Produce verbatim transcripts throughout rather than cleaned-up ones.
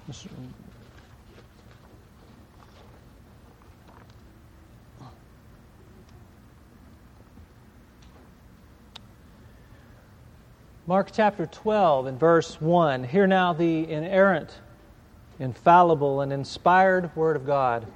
Mark chapter twelve and verse one. Hear now the inerrant, infallible, and inspired Word of God.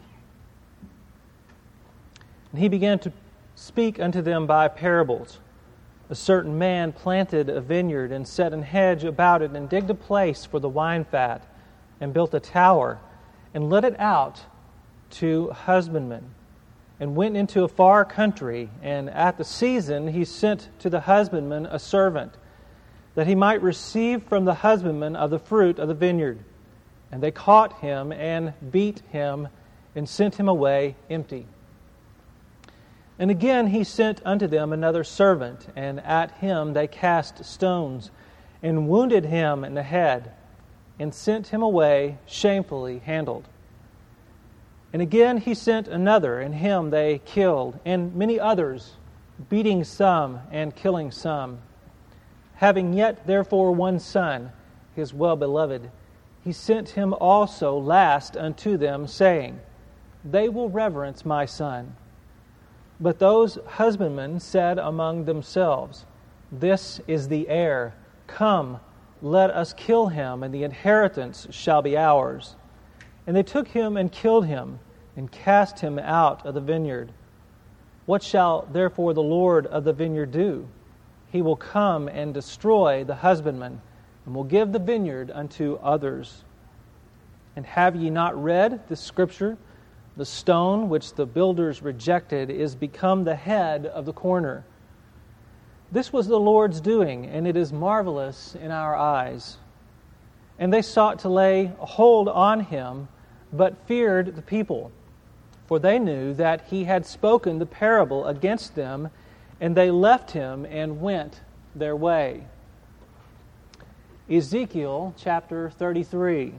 And he began to speak unto them by parables. A certain man planted a vineyard and set an hedge about it and digged a place for the wine fat and built a tower and let it out to husbandmen and went into a far country. And at the season he sent to the husbandman a servant that he might receive from the husbandman of the fruit of the vineyard. And they caught him and beat him and sent him away empty. And again he sent unto them another servant, and at him they cast stones, and wounded him in the head, and sent him away shamefully handled. And again he sent another, and him they killed, and many others, beating some and killing some. Having yet therefore one son, his well-beloved, he sent him also last unto them, saying, They will reverence my son. But those husbandmen said among themselves, This is the heir. Come, let us kill him, and the inheritance shall be ours. And they took him and killed him, and cast him out of the vineyard. What shall therefore the Lord of the vineyard do? He will come and destroy the husbandman, and will give the vineyard unto others. And have ye not read this scripture? The stone which the builders rejected is become the head of the corner. This was the Lord's doing, and it is marvelous in our eyes. And they sought to lay hold on him, but feared the people, for they knew that he had spoken the parable against them, and they left him and went their way. Ezekiel chapter thirty-three.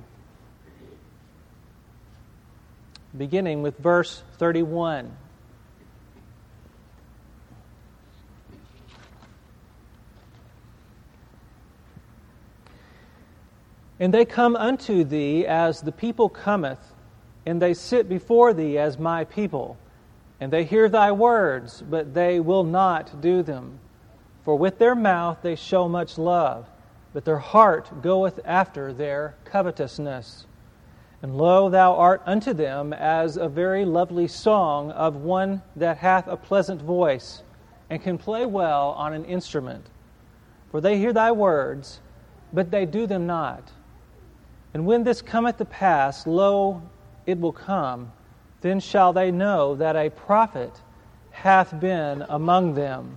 Beginning with verse thirty-one. And they come unto thee as the people cometh, and they sit before thee as my people. And they hear thy words, but they will not do them. For with their mouth they show much love, but their heart goeth after their covetousness. And lo, thou art unto them as a very lovely song of one that hath a pleasant voice, and can play well on an instrument. For they hear thy words, but they do them not. And when this cometh to pass, lo, it will come, then shall they know that a prophet hath been among them.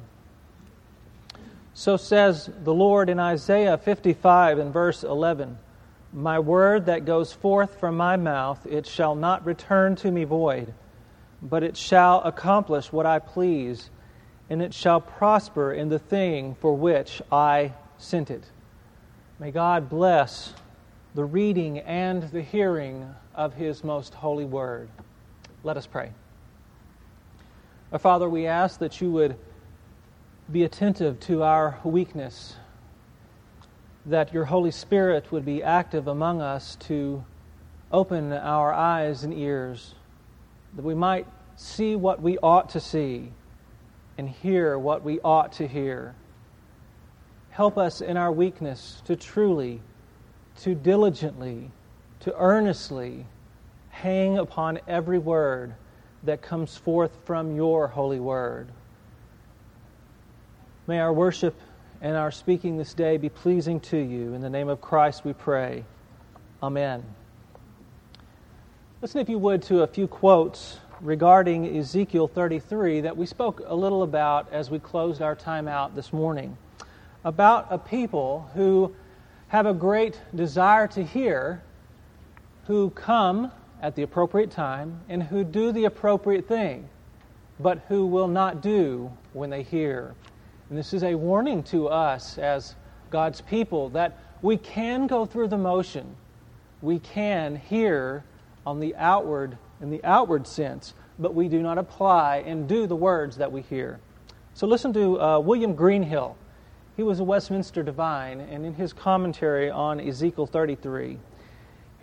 So says the Lord in Isaiah fifty-five and verse eleven, My word that goes forth from my mouth, it shall not return to me void, but it shall accomplish what I please, and it shall prosper in the thing for which I sent it. May God bless the reading and the hearing of His most holy word. Let us pray. Our Father, we ask that you would be attentive to our weakness, that your Holy Spirit would be active among us to open our eyes and ears, that we might see what we ought to see and hear what we ought to hear. Help us in our weakness to truly, to diligently, to earnestly hang upon every word that comes forth from your holy word. May our worship and our speaking this day be pleasing to you. In the name of Christ we pray. Amen. Listen, if you would, to a few quotes regarding Ezekiel thirty-three that we spoke a little about as we closed our time out this morning, about a people who have a great desire to hear, who come at the appropriate time, and who do the appropriate thing, but who will not do when they hear. And this is a warning to us as God's people that we can go through the motion. We can hear on the outward, in the outward sense, but we do not apply and do the words that we hear. So listen to uh, William Greenhill. He was a Westminster divine, and in his commentary on Ezekiel thirty-three,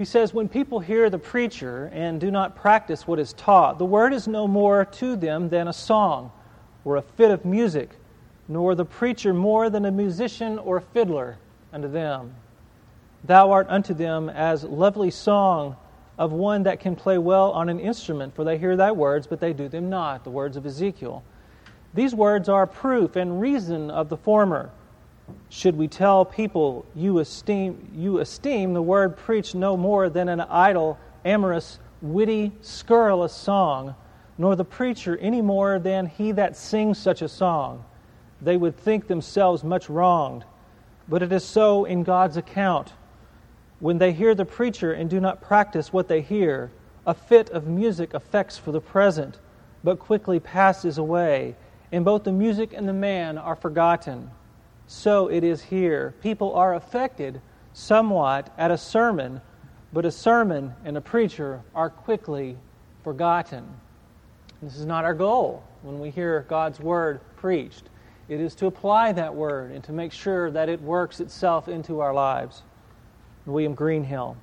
He says, when people hear the preacher and do not practice what is taught, the word is no more to them than a song or a fit of music, nor the preacher more than a musician or a fiddler unto them. Thou art unto them as lovely song of one that can play well on an instrument, for they hear thy words, but they do them not, the words of Ezekiel. These words are proof and reason of the former. Should we tell people you esteem you esteem the word preached no more than an idle, amorous, witty, scurrilous song, nor the preacher any more than he that sings such a song, they would think themselves much wronged. But it is so in God's account. When they hear the preacher and do not practice what they hear, a fit of music affects for the present, but quickly passes away, and both the music and the man are forgotten. So it is here. People are affected somewhat at a sermon, but a sermon and a preacher are quickly forgotten. This is not our goal when we hear God's word preached. It is to apply that word and to make sure that it works itself into our lives. William Greenhill.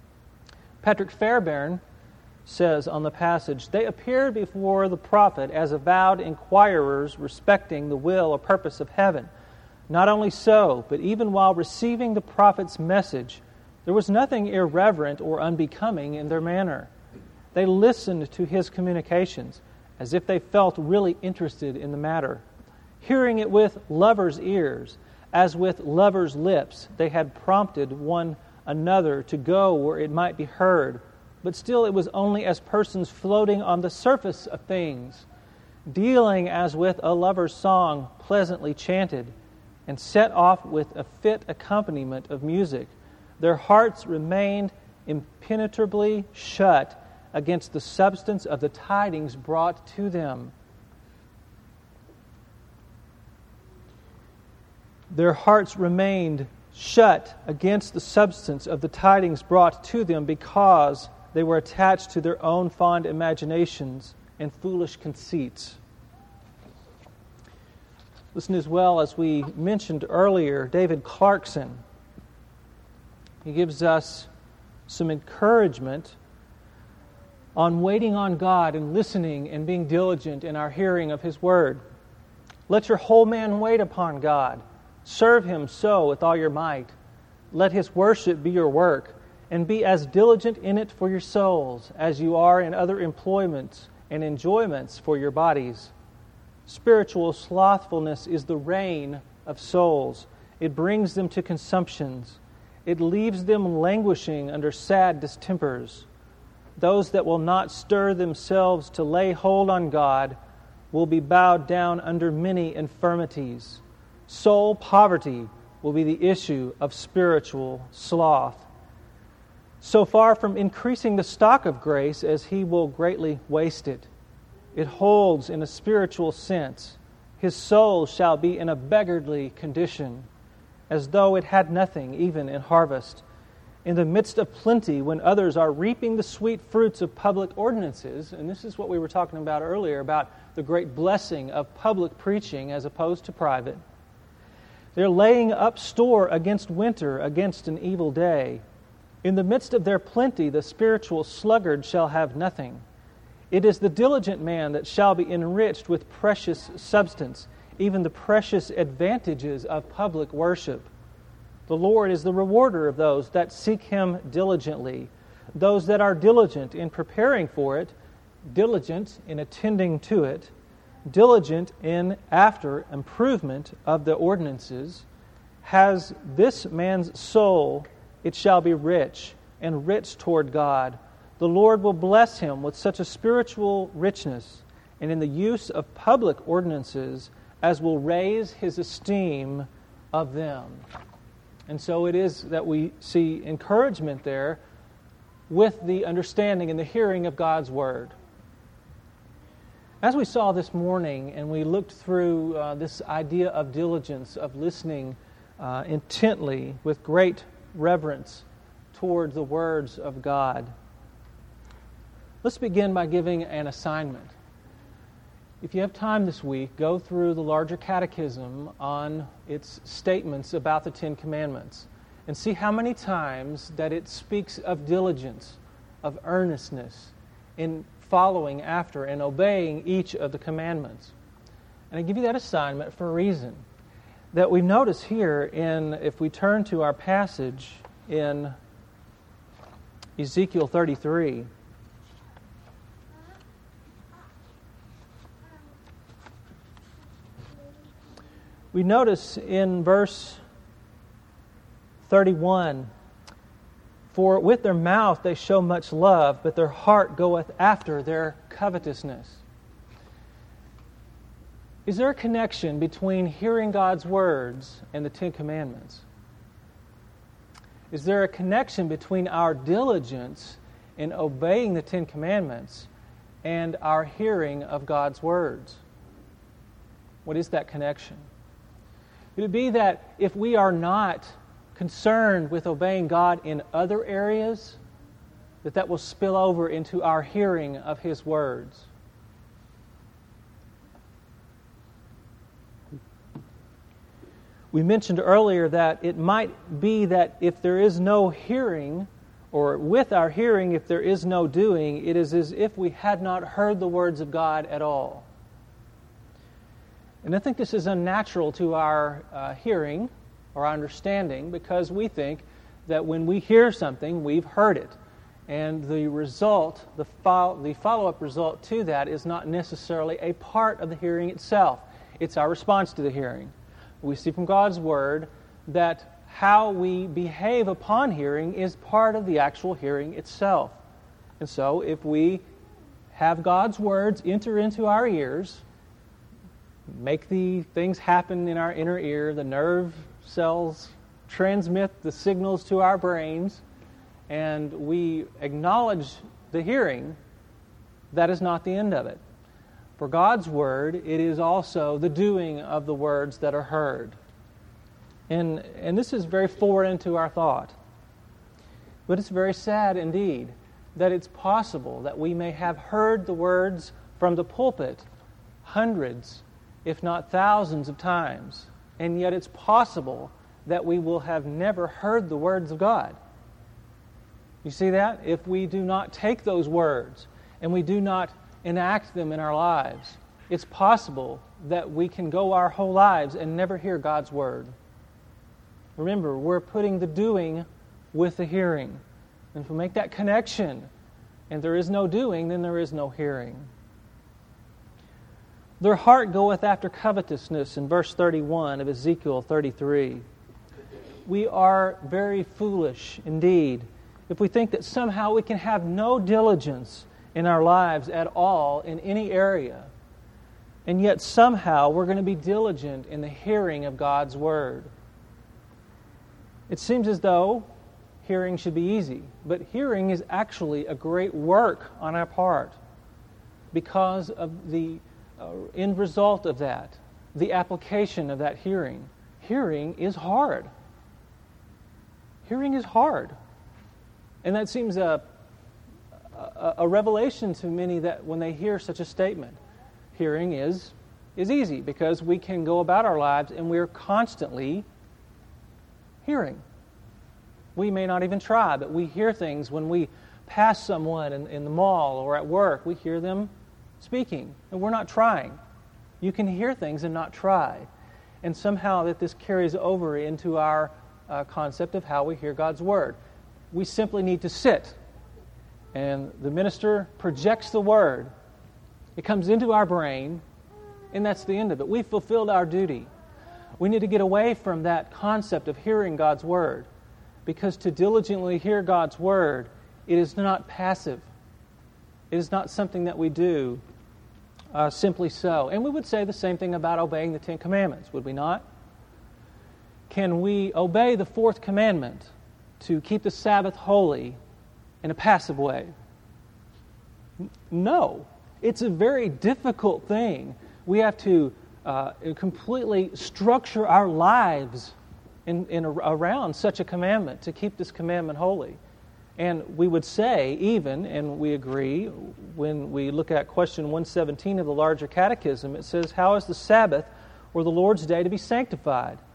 Patrick Fairbairn says on the passage, they appeared before the prophet as avowed inquirers respecting the will or purpose of heaven. Not only so, but even while receiving the prophet's message, there was nothing irreverent or unbecoming in their manner. They listened to his communications as if they felt really interested in the matter. Hearing it with lovers' ears, as with lovers' lips, they had prompted one another to go where it might be heard, but still it was only as persons floating on the surface of things, dealing as with a lover's song pleasantly chanted, and set off with a fit accompaniment of music. Their hearts remained impenetrably shut against the substance of the tidings brought to them. Their hearts remained shut against the substance of the tidings brought to them because they were attached to their own fond imaginations and foolish conceits. Listen as well, as we mentioned earlier, David Clarkson. He gives us some encouragement on waiting on God and listening and being diligent in our hearing of His Word. Let your whole man wait upon God. Serve Him so with all your might. Let His worship be your work, and be as diligent in it for your souls as you are in other employments and enjoyments for your bodies. Spiritual slothfulness is the reign of souls. It brings them to consumptions. It leaves them languishing under sad distempers. Those that will not stir themselves to lay hold on God will be bowed down under many infirmities. Soul poverty will be the issue of spiritual sloth. So far from increasing the stock of grace as he will greatly waste it, it holds in a spiritual sense. His soul shall be in a beggarly condition, as though it had nothing even in harvest. In the midst of plenty, when others are reaping the sweet fruits of public ordinances, and this is what we were talking about earlier, about the great blessing of public preaching as opposed to private. They're laying up store against winter, against an evil day. In the midst of their plenty, the spiritual sluggard shall have nothing. It is the diligent man that shall be enriched with precious substance, even the precious advantages of public worship. The Lord is the rewarder of those that seek Him diligently, those that are diligent in preparing for it, diligent in attending to it, diligent in after improvement of the ordinances. Has this man's soul, it shall be rich, and rich toward God. The Lord will bless him with such a spiritual richness and in the use of public ordinances as will raise his esteem of them. And so it is that we see encouragement there with the understanding and the hearing of God's Word. As we saw this morning and we looked through uh, this idea of diligence, of listening uh, intently with great reverence toward the words of God, let's begin by giving an assignment. If you have time this week, go through the larger catechism on its statements about the Ten Commandments and see how many times that it speaks of diligence, of earnestness in following after and obeying each of the commandments. And I give you that assignment for a reason. That we notice here in, if we turn to our passage in Ezekiel thirty-three, we notice in verse thirty-one, "For with their mouth they show much love, but their heart goeth after their covetousness." Is there a connection between hearing God's words and the Ten Commandments? Is there a connection between our diligence in obeying the Ten Commandments and our hearing of God's words? What is that connection? Could it be that if we are not concerned with obeying God in other areas, that that will spill over into our hearing of His words? We mentioned earlier that it might be that if there is no hearing, or with our hearing, if there is no doing, it is as if we had not heard the words of God at all. And I think this is unnatural to our uh, hearing or our understanding, because we think that when we hear something, we've heard it. And the result, the, fo- the follow-up result to that is not necessarily a part of the hearing itself. It's our response to the hearing. We see from God's Word that how we behave upon hearing is part of the actual hearing itself. And so if we have God's words enter into our ears, make the things happen in our inner ear, the nerve cells transmit the signals to our brains, and we acknowledge the hearing, that is not the end of it. For God's Word, it is also the doing of the words that are heard. And, and this is very foreign to our thought. But it's very sad indeed that it's possible that we may have heard the words from the pulpit hundreds, if not thousands of times, and yet it's possible that we will have never heard the words of God. You see that? If we do not take those words and we do not enact them in our lives, it's possible that we can go our whole lives and never hear God's Word. Remember, we're putting the doing with the hearing. And if we make that connection and there is no doing, then there is no hearing. Their heart goeth after covetousness in verse thirty-one of Ezekiel thirty-three. We are very foolish indeed if we think that somehow we can have no diligence in our lives at all in any area, and yet somehow we're going to be diligent in the hearing of God's Word. It seems as though hearing should be easy, but hearing is actually a great work on our part because of the uh, end result of that, the application of that hearing. Hearing is hard. Hearing is hard. And that seems a A, a revelation to many that when they hear such a statement. Hearing is is easy because we can go about our lives and we're constantly hearing. We may not even try, but we hear things when we pass someone in, in the mall or at work. We hear them speaking, and we're not trying. You can hear things and not try. And somehow that this carries over into our uh, concept of how we hear God's Word. We simply need to sit, and the minister projects the Word. It comes into our brain, and that's the end of it. We've fulfilled our duty. We need to get away from that concept of hearing God's Word, because to diligently hear God's Word, it is not passive. It is not something that we do uh, simply so. And we would say the same thing about obeying the Ten Commandments, would we not? Can we obey the fourth commandment to keep the Sabbath holy in a passive way? No. It's a very difficult thing. We have to uh, completely structure our lives in, in a, around such a commandment to keep this commandment holy. And we would say even, and we agree, when we look at question one seventeen of the larger catechism, it says, "How is the Sabbath or the Lord's day to be sanctified?"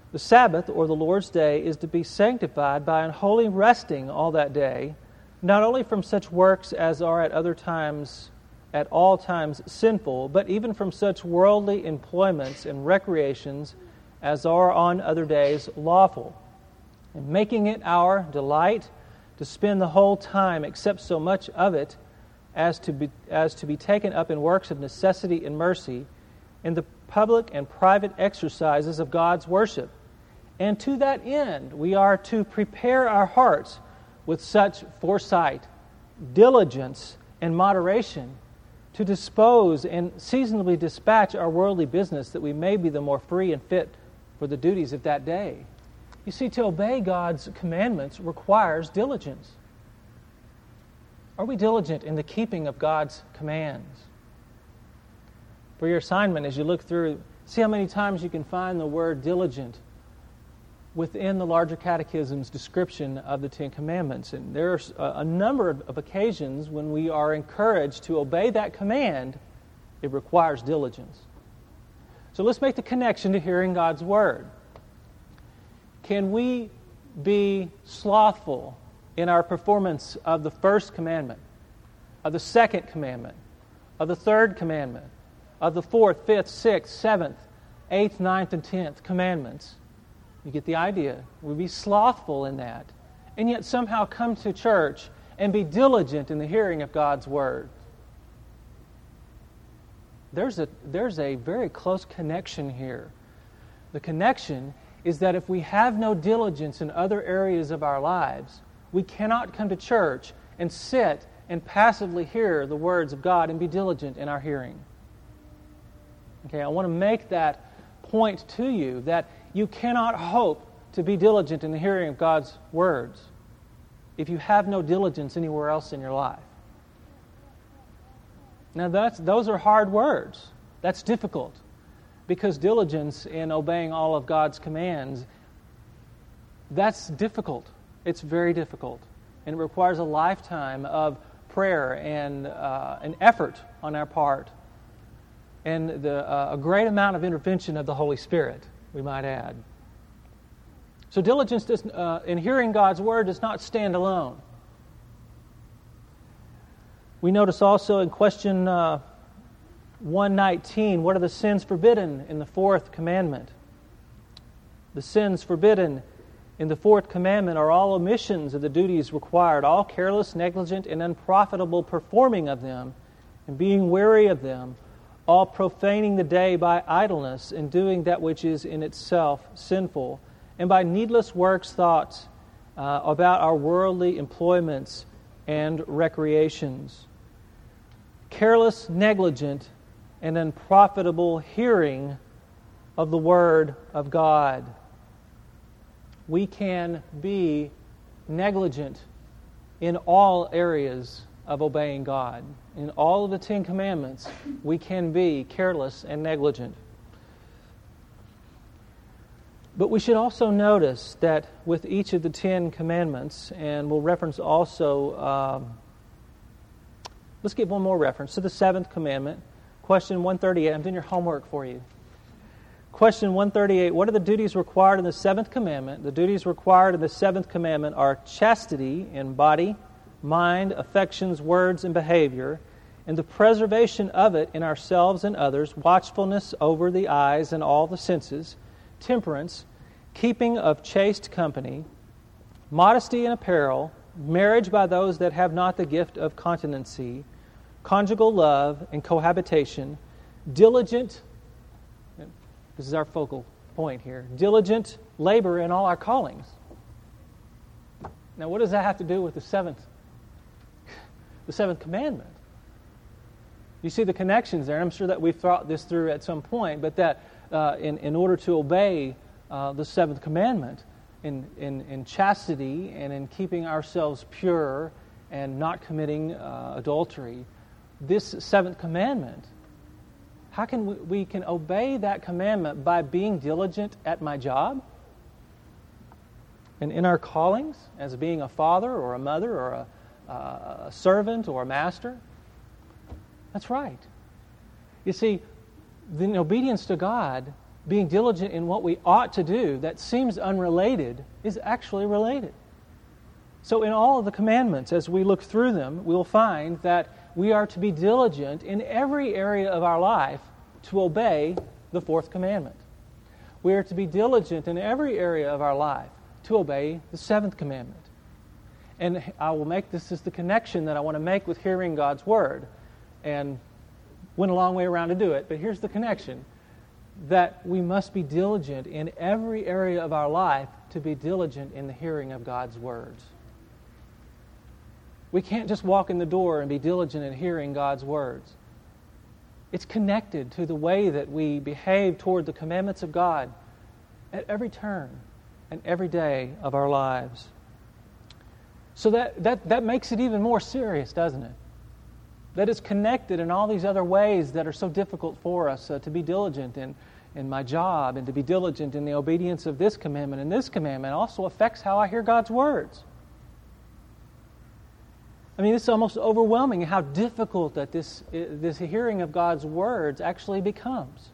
The Sabbath, or the Lord's Day, is to be sanctified by unholy resting all that day, not only from such works as are at other times, at all times sinful, but even from such worldly employments and recreations as are on other days lawful, and making it our delight to spend the whole time, except so much of it as to be, as to be taken up in works of necessity and mercy, in the public and private exercises of God's worship. And to that end, we are to prepare our hearts with such foresight, diligence, and moderation to dispose and seasonably dispatch our worldly business, that we may be the more free and fit for the duties of that day. You see, to obey God's commandments requires diligence. Are we diligent in the keeping of God's commands? For your assignment, as you look through, see how many times you can find the word diligent within the larger catechism's description of the Ten Commandments. And there's a, a number of, of occasions when we are encouraged to obey that command. It requires diligence. So let's make the connection to hearing God's Word. Can we be slothful in our performance of the first commandment, of the second commandment, of the third commandment, of the fourth, fifth, sixth, seventh, eighth, ninth, and tenth commandments? You get the idea. We'll be slothful in that, and yet somehow come to church and be diligent in the hearing of God's Word. There's a, there's a very close connection here. The connection is that if we have no diligence in other areas of our lives, we cannot come to church and sit and passively hear the words of God and be diligent in our hearing. Okay, I want to make that point to you, that you cannot hope to be diligent in the hearing of God's words if you have no diligence anywhere else in your life. Now, that's, those are hard words. That's difficult, because diligence in obeying all of God's commands, that's difficult. It's very difficult, and it requires a lifetime of prayer and uh, an effort on our part, and the, uh, a great amount of intervention of the Holy Spirit, we might add. So diligence does, uh, in hearing God's Word does not stand alone. We notice also in question uh, one nineteen, what are the sins forbidden in the fourth commandment? The sins forbidden in the fourth commandment are all omissions of the duties required, all careless, negligent, and unprofitable performing of them, and being weary of them, all profaning the day by idleness and doing that which is in itself sinful, and by needless works, thoughts uh, about our worldly employments and recreations. Careless, negligent, and unprofitable hearing of the Word of God. We can be negligent in all areas of obeying God. In all of the Ten Commandments, we can be careless and negligent. But we should also notice that with each of the Ten Commandments, and we'll reference also, um, let's give one more reference to the seventh commandment. Question one thirty-eight. I'm doing your homework for you. Question one thirty-eight. What are the duties required in the seventh commandment? The duties required in the seventh commandment are chastity in body, mind, affections, words, and behavior, and the preservation of it in ourselves and others, watchfulness over the eyes and all the senses, temperance, keeping of chaste company, modesty in apparel, marriage by those that have not the gift of continency, conjugal love and cohabitation, diligent, this is our focal point here, diligent labor in all our callings. Now, what does that have to do with the seventh, the seventh commandment? You see the connections there, and I'm sure that we've thought this through at some point, but that uh, in, in order to obey uh, the seventh commandment, in, in, in chastity and in keeping ourselves pure and not committing uh, adultery, this seventh commandment, how can we, we can obey that commandment by being diligent at my job and in our callings as being a father or a mother or a, uh, a servant or a master? That's right. You see, the obedience to God being diligent in what we ought to do that seems unrelated is actually related. So in all of the commandments, as we look through them, we'll find that we are to be diligent in every area of our life to obey the fourth commandment. We are to be diligent in every area of our life to obey the seventh commandment. And I will make this as the connection that I want to make with hearing God's Word. And went a long way around to do it, but here's the connection. That we must be diligent in every area of our life to be diligent in the hearing of God's words. We can't just walk in the door and be diligent in hearing God's words. It's connected to the way that we behave toward the commandments of God at every turn and every day of our lives. So that, that, that makes it even more serious, doesn't it? That is connected in all these other ways that are so difficult for us uh, to be diligent in, in my job and to be diligent in the obedience of this commandment. And this commandment also affects how I hear God's words. I mean, it's almost overwhelming how difficult that this, this hearing of God's words actually becomes.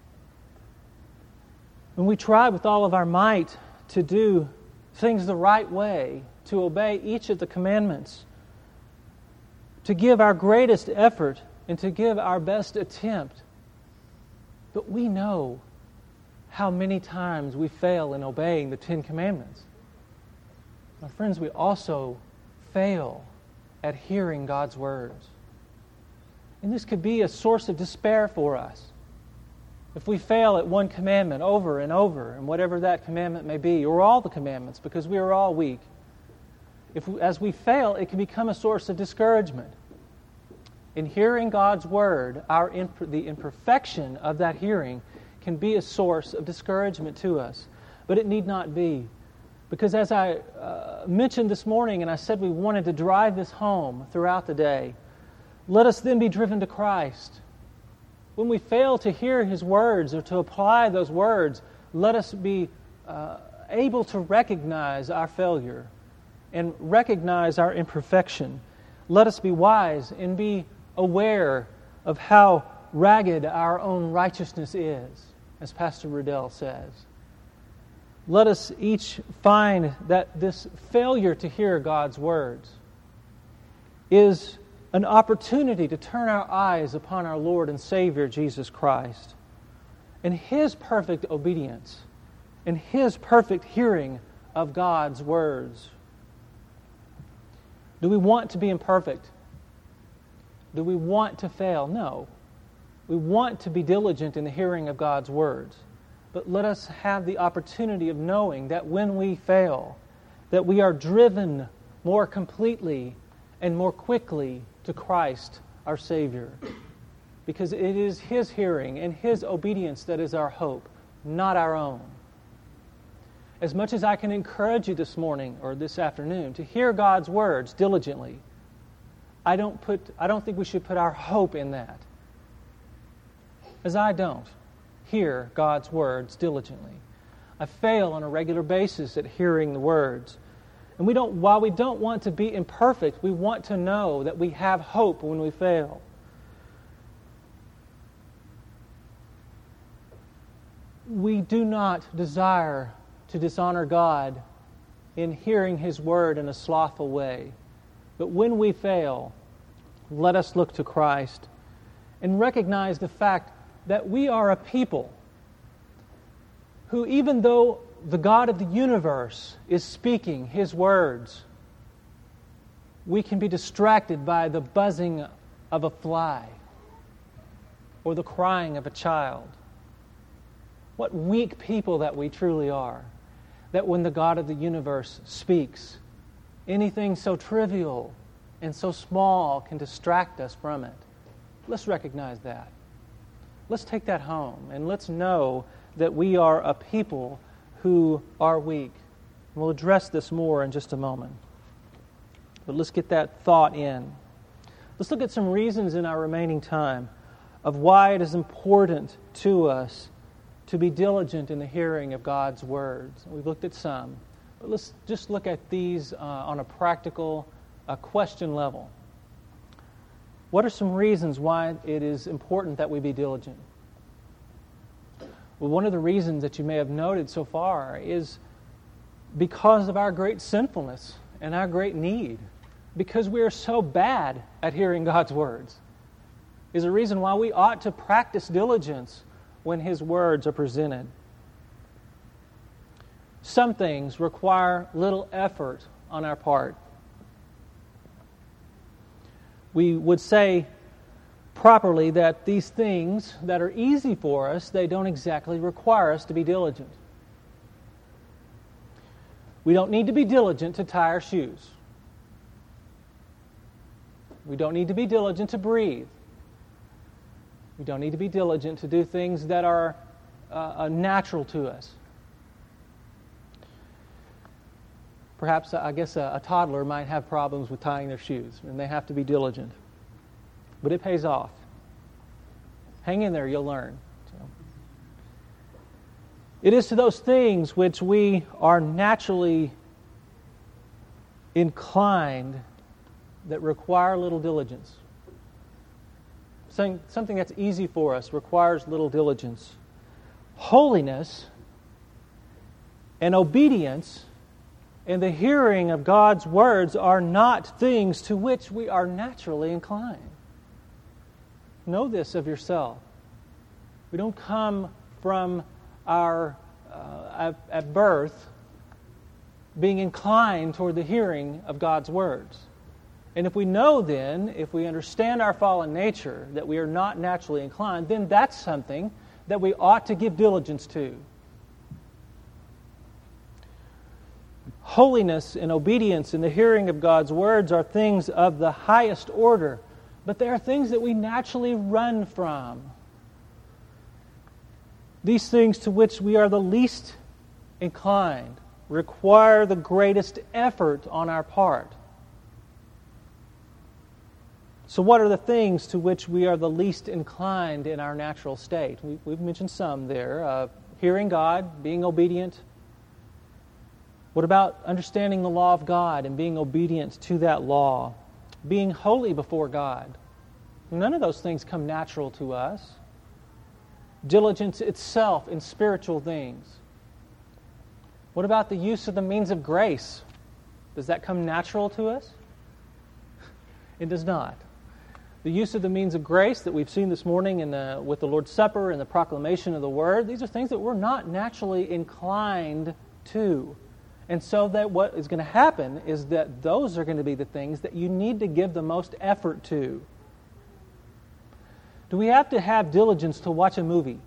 When we try with all of our might to do things the right way, to obey each of the commandments, to give our greatest effort and to give our best attempt. But we know how many times we fail in obeying the Ten Commandments. My friends, we also fail at hearing God's words. And this could be a source of despair for us. If we fail at one commandment over and over, and whatever that commandment may be, or all the commandments, because we are all weak, If, as we fail, it can become a source of discouragement. In hearing God's Word, our imp- the imperfection of that hearing can be a source of discouragement to us. But it need not be. Because as I uh, mentioned this morning, and I said we wanted to drive this home throughout the day, let us then be driven to Christ. When we fail to hear His words or to apply those words, let us be uh, able to recognize our failure and recognize our imperfection. Let us be wise and be aware of how ragged our own righteousness is, as Pastor Riddell says. Let us each find that this failure to hear God's words is an opportunity to turn our eyes upon our Lord and Savior, Jesus Christ, and His perfect obedience and His perfect hearing of God's words. Do we want to be imperfect? Do we want to fail? No. We want to be diligent in the hearing of God's words. But let us have the opportunity of knowing that when we fail, that we are driven more completely and more quickly to Christ, our Savior. Because it is His hearing and His obedience that is our hope, not our own. As much as I can encourage you this morning or this afternoon to hear God's words diligently, I don't put I don't think we should put our hope in that. As I don't hear God's words diligently. I fail on a regular basis at hearing the words. And we don't while we don't want to be imperfect, we want to know that we have hope when we fail. We do not desire to dishonor God in hearing His word in a slothful way. But when we fail, let us look to Christ and recognize the fact that we are a people who, even though the God of the universe is speaking His words, we can be distracted by the buzzing of a fly or the crying of a child. What weak people that we truly are, that when the God of the universe speaks, anything so trivial and so small can distract us from it. Let's recognize that. Let's take that home and let's know that we are a people who are weak. We'll address this more in just a moment. But let's get that thought in. Let's look at some reasons in our remaining time of why it is important to us to be diligent in the hearing of God's words. We've looked at some, but let's just look at these uh, on a practical uh, question level. What are some reasons why it is important that we be diligent? Well, one of the reasons that you may have noted so far is because of our great sinfulness and our great need. Because we are so bad at hearing God's words is a reason why we ought to practice diligence when His words are presented. Some things require little effort on our part. We would say properly that these things that are easy for us, they don't exactly require us to be diligent. We don't need to be diligent to tie our shoes. We don't need to be diligent to breathe. We don't need to be diligent to do things that are uh, natural to us. Perhaps, I guess, a, a toddler might have problems with tying their shoes, and they have to be diligent. But it pays off. Hang in there, you'll learn. So. It is to those things which we are naturally inclined that require little diligence. Something that's easy for us requires little diligence. Holiness and obedience and the hearing of God's words are not things to which we are naturally inclined. Know this of yourself. We don't come from our, uh, at, at birth, being inclined toward the hearing of God's words. And if we know then, if we understand our fallen nature, that we are not naturally inclined, then that's something that we ought to give diligence to. Holiness and obedience in the hearing of God's words are things of the highest order, but they are things that we naturally run from. These things to which we are the least inclined require the greatest effort on our part. So what are the things to which we are the least inclined in our natural state? We, we've mentioned some there. Uh, hearing God, being obedient. What about understanding the law of God and being obedient to that law? Being holy before God. None of those things come natural to us. Diligence itself in spiritual things. What about the use of the means of grace? Does that come natural to us? It does not. The use of the means of grace that we've seen this morning in the, with the Lord's Supper and the proclamation of the Word, these are things that we're not naturally inclined to. And so that what is going to happen is that those are going to be the things that you need to give the most effort to. Do we have to have diligence to watch a movie?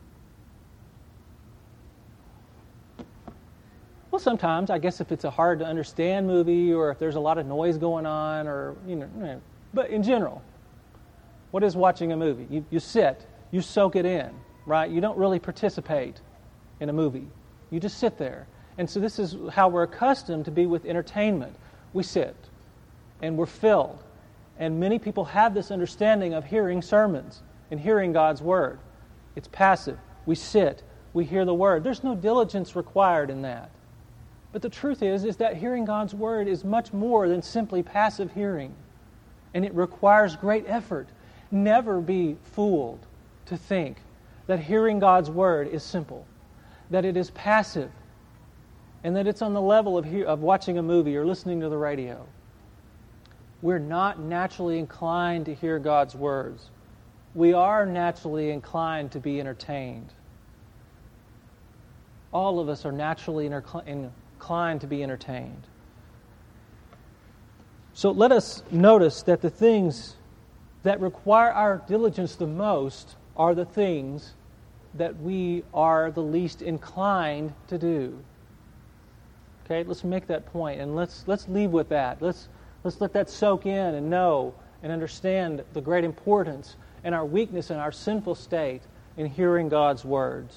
Well, sometimes, I guess if it's a hard to understand movie or if there's a lot of noise going on or, you know, but in general, what is watching a movie? You, you sit, you soak it in, right? You don't really participate in a movie. You just sit there. And so this is how we're accustomed to be with entertainment. We sit and we're filled. And many people have this understanding of hearing sermons and hearing God's Word. It's passive. We sit, we hear the Word. There's no diligence required in that. But the truth is, is that hearing God's Word is much more than simply passive hearing. And it requires great effort. Never be fooled to think that hearing God's Word is simple, that it is passive, and that it's on the level of, he- of watching a movie or listening to the radio. We're not naturally inclined to hear God's words. We are naturally inclined to be entertained. All of us are naturally intercl- inclined to be entertained. So let us notice that the things that require our diligence the most are the things that we are the least inclined to do. Okay, let's make that point and let's let's leave with that. Let's let's let that soak in and know and understand the great importance and our weakness and our sinful state in hearing God's words.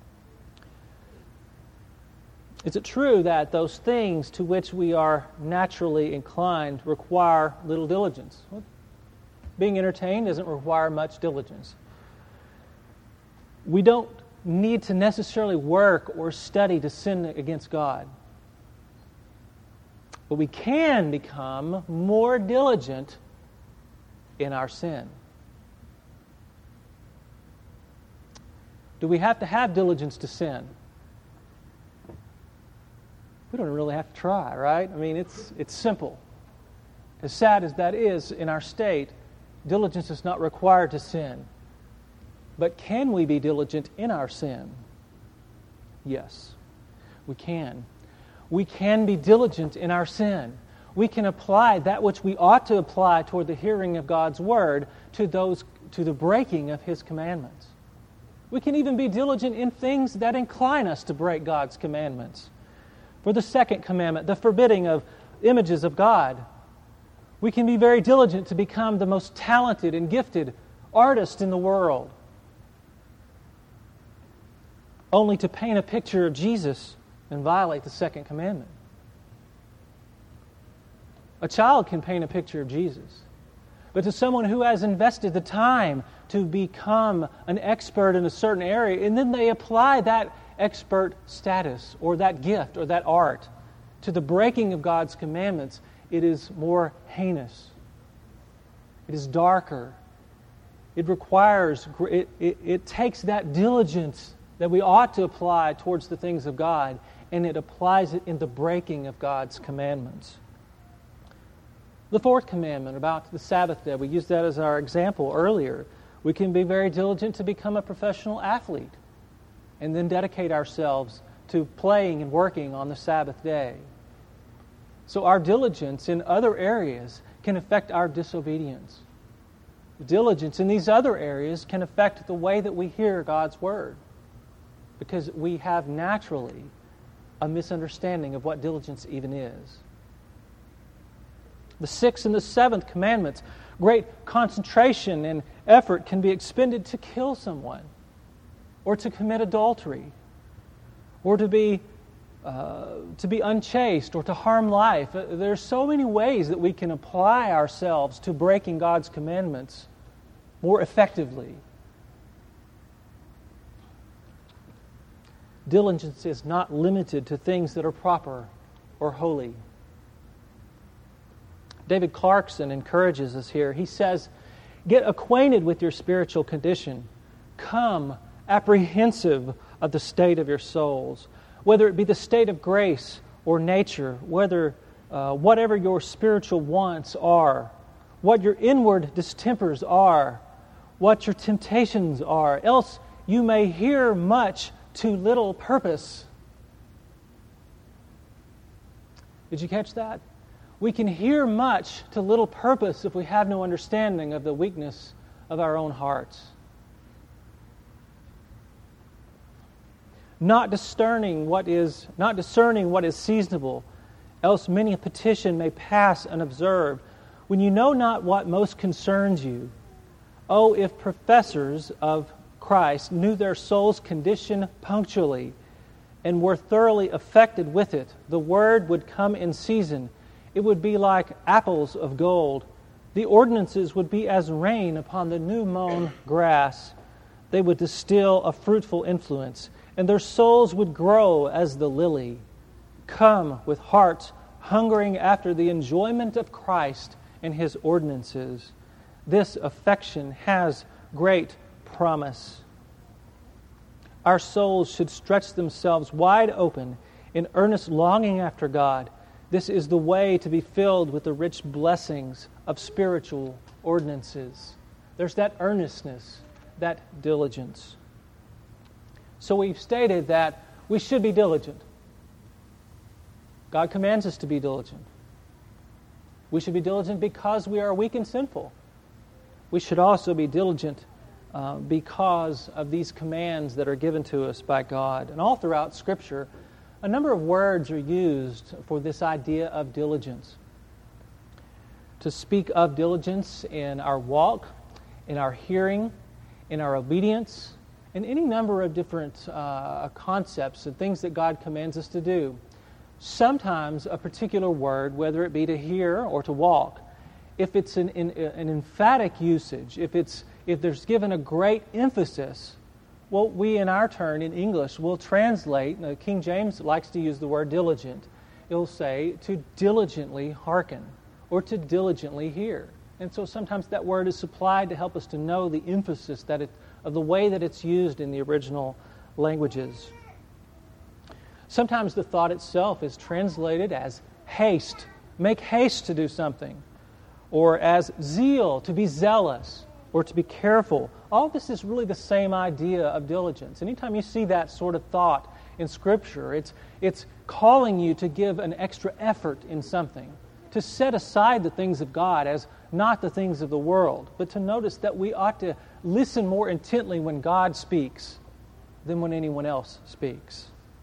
Is it true that those things to which we are naturally inclined require little diligence? Well, being entertained doesn't require much diligence. We don't need to necessarily work or study to sin against God. But we can become more diligent in our sin. Do we have to have diligence to sin? We don't really have to try, right? I mean, it's it's simple. As sad as that is in our state, diligence is not required to sin. But can we be diligent in our sin? Yes, we can. We can be diligent in our sin. We can apply that which we ought to apply toward the hearing of God's Word to those to the breaking of His commandments. We can even be diligent in things that incline us to break God's commandments. For the second commandment, the forbidding of images of God, we can be very diligent to become the most talented and gifted artist in the world, only to paint a picture of Jesus and violate the second commandment. A child can paint a picture of Jesus, but to someone who has invested the time to become an expert in a certain area, and then they apply that expert status or that gift or that art to the breaking of God's commandments, it is more heinous. It is darker. It requires, it, it, it takes that diligence that we ought to apply towards the things of God, and it applies it in the breaking of God's commandments. The fourth commandment about the Sabbath day, we used that as our example earlier. We can be very diligent to become a professional athlete and then dedicate ourselves to playing and working on the Sabbath day. So our diligence in other areas can affect our disobedience. Diligence in these other areas can affect the way that we hear God's Word, because we have naturally a misunderstanding of what diligence even is. The sixth and the seventh commandments, great concentration and effort can be expended to kill someone, or to commit adultery, or to be uh, to be unchaste, or to harm life. There are so many ways that we can apply ourselves to breaking God's commandments more effectively. Diligence is not limited to things that are proper or holy. David Clarkson encourages us here. He says, "Get acquainted with your spiritual condition. Come apprehensive of the state of your souls, whether it be the state of grace or nature, whether uh, whatever your spiritual wants are, what your inward distempers are, what your temptations are, else you may hear much to little purpose." Did you catch that? We can hear much to little purpose if we have no understanding of the weakness of our own hearts. Not discerning what is not discerning what is seasonable, else many a petition may pass unobserved. When you know not what most concerns you, oh, if professors of Christ knew their soul's condition punctually and were thoroughly affected with it, the word would come in season. It would be like apples of gold. The ordinances would be as rain upon the new-mown grass. They would distill a fruitful influence, and their souls would grow as the lily. Come with hearts hungering after the enjoyment of Christ and His ordinances. This affection has great promise. Our souls should stretch themselves wide open in earnest longing after God. This is the way to be filled with the rich blessings of spiritual ordinances. There's that earnestness, that diligence. So we've stated that we should be diligent. God commands us to be diligent. We should be diligent because we are weak and sinful. We should also be diligent uh, because of these commands that are given to us by God. And all throughout Scripture, a number of words are used for this idea of diligence. To speak of diligence in our walk, in our hearing, in our obedience, in any number of different uh, concepts and things that God commands us to do. Sometimes a particular word, whether it be to hear or to walk, if it's an, an, an emphatic usage, if it's if there's given a great emphasis, well, we in our turn in English will translate. Now, King James likes to use the word diligent. It'll say to diligently hearken or to diligently hear. And so sometimes that word is supplied to help us to know the emphasis that it of the way that it's used in the original languages. Sometimes the thought itself is translated as haste, make haste to do something, or as zeal, to be zealous, or to be careful. All this is really the same idea of diligence. Anytime you see that sort of thought in Scripture, it's, it's calling you to give an extra effort in something, to set aside the things of God as not the things of the world, but to notice that we ought to listen more intently when God speaks than when anyone else speaks.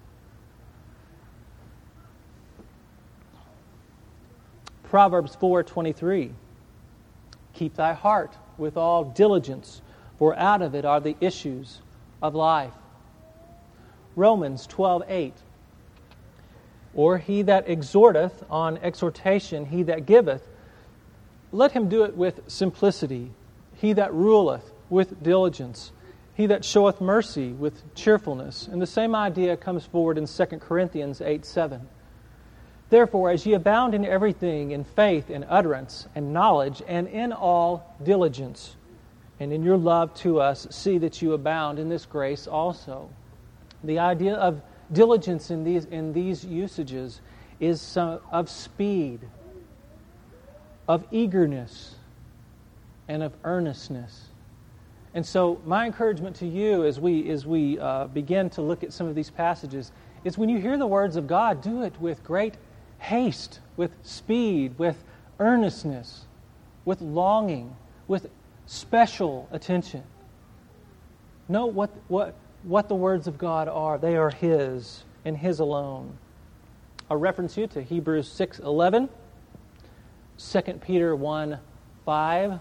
Proverbs four twenty-three, keep thy heart with all diligence, for out of it are the issues of life. Romans twelve eight, or he that exhorteth on exhortation, he that giveth, let him do it with simplicity. He that ruleth with diligence. He that showeth mercy with cheerfulness. And the same idea comes forward in Second Corinthians eight seven. Therefore, as ye abound in everything, in faith, in utterance, and knowledge, and in all diligence, and in your love to us, see that you abound in this grace also. The idea of diligence in these, in these usages is some, of speed, of eagerness, and of earnestness. And so my encouragement to you as we, as we uh, begin to look at some of these passages is when you hear the words of God, do it with great haste, with speed, with earnestness, with longing, with special attention. Know what, what, what the words of God are. They are His and His alone. I'll reference you to Hebrews six eleven, Second Peter one five.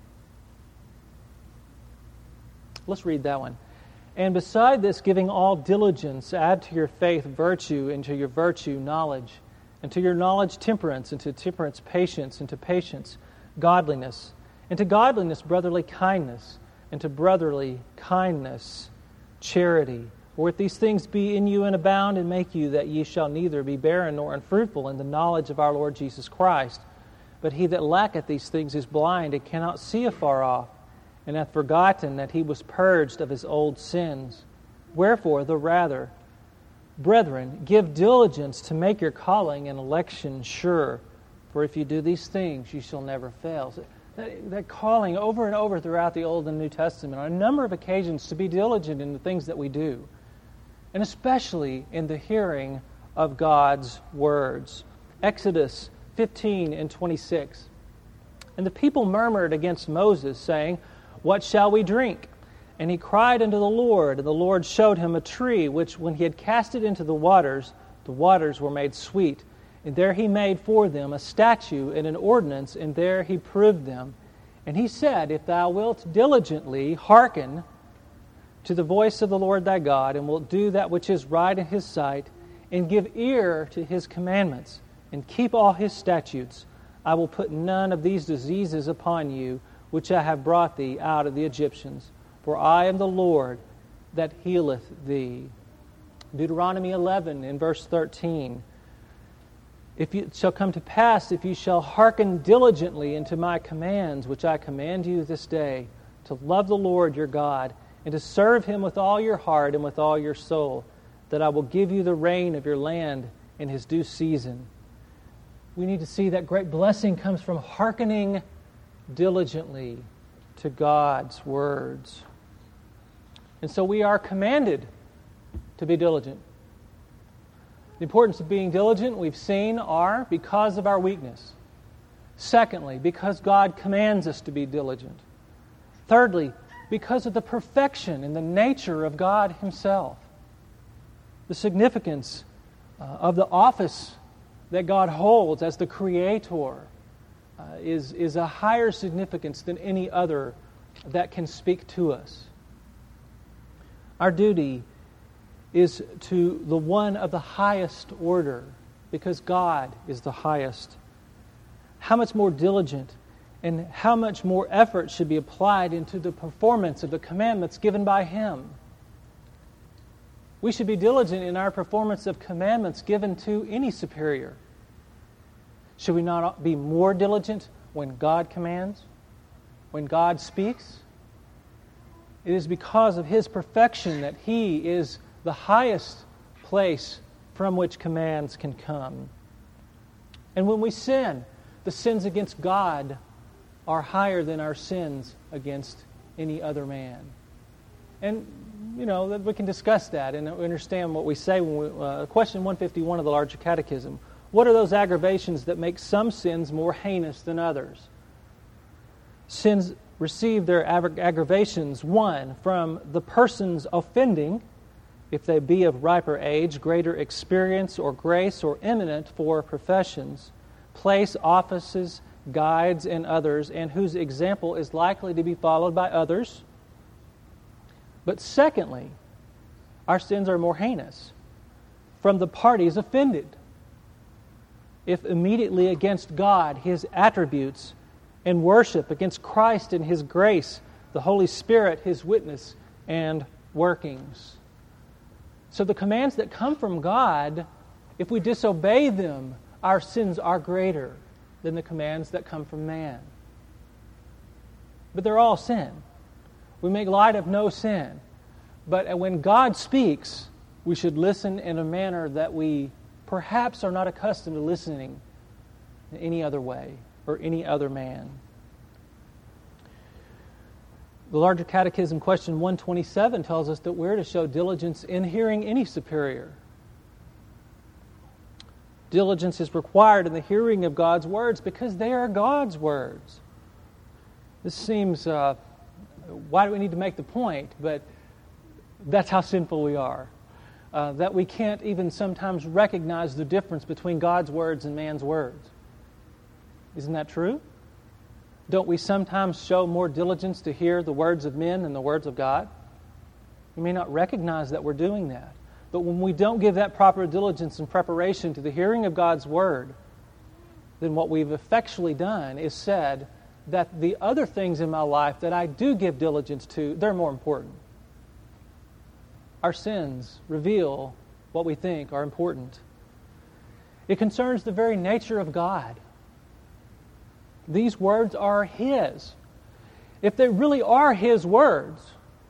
Let's read that one. And beside this, giving all diligence, add to your faith virtue, and to your virtue knowledge, and to your knowledge temperance, and to temperance patience, and to patience godliness, and to godliness brotherly kindness, and to brotherly kindness charity. For if these things be in you and abound, and make you that ye shall neither be barren nor unfruitful in the knowledge of our Lord Jesus Christ. But he that lacketh these things is blind, and cannot see afar off, and hath forgotten that he was purged of his old sins. Wherefore, the rather, brethren, give diligence to make your calling and election sure. For if you do these things, you shall never fail. So that, that calling over and over throughout the Old and New Testament on a number of occasions to be diligent in the things that we do, and especially in the hearing of God's words. Exodus fifteen and twenty-six. And the people murmured against Moses, saying, what shall we drink? And he cried unto the Lord, and the Lord showed him a tree, which when he had cast it into the waters, the waters were made sweet. And there he made for them a statute and an ordinance, and there he proved them. And he said, if thou wilt diligently hearken to the voice of the Lord thy God, and wilt do that which is right in his sight, and give ear to his commandments, and keep all his statutes, I will put none of these diseases upon you, which I have brought thee out of the Egyptians. For I am the Lord that healeth thee. Deuteronomy eleven in verse thirteen. If it shall come to pass, if you shall hearken diligently unto my commands, which I command you this day, to love the Lord your God, and to serve him with all your heart and with all your soul, that I will give you the rain of your land in his due season. We need to see that great blessing comes from hearkening diligently to God's words. And so we are commanded to be diligent. The importance of being diligent, we've seen, are because of our weakness. Secondly, because God commands us to be diligent. Thirdly, because of the perfection and the nature of God Himself. The significance uh, of the office that God holds as the Creator Uh, is, is a higher significance than any other that can speak to us. Our duty is to the one of the highest order, because God is the highest. How much more diligent and how much more effort should be applied into the performance of the commandments given by Him? We should be diligent in our performance of commandments given to any superior. Should we not be more diligent when God commands? When God speaks? It is because of His perfection that He is the highest place from which commands can come. And when we sin, the sins against God are higher than our sins against any other man. And, you know, we can discuss that and understand what we say when we... Uh, question one fifty-one of the Larger Catechism. What are those aggravations that make some sins more heinous than others? Sins receive their aggravations, one, from the persons offending, if they be of riper age, greater experience or grace, or eminent for professions, place, offices, guides, and others, and whose example is likely to be followed by others. But secondly, our sins are more heinous from the parties offended, if immediately against God, His attributes, and worship, against Christ and His grace, the Holy Spirit, His witness, and workings. So the commands that come from God, if we disobey them, our sins are greater than the commands that come from man. But they're all sin. We make light of no sin. But when God speaks, we should listen in a manner that we perhaps are not accustomed to listening in any other way or any other man. The Larger Catechism, question one twenty-seven, tells us that we're to show diligence in hearing any superior. Diligence is required in the hearing of God's words because they are God's words. This seems, uh, why do we need to make the point? But that's how sinful we are. Uh, that we can't even sometimes recognize the difference between God's words and man's words. Isn't that true? Don't we sometimes show more diligence to hear the words of men than the words of God? We may not recognize that we're doing that. But when we don't give that proper diligence and preparation to the hearing of God's Word, then what we've effectually done is said that the other things in my life that I do give diligence to, they're more important. Our sins reveal what we think are important. It concerns the very nature of God. These words are His. If they really are His words,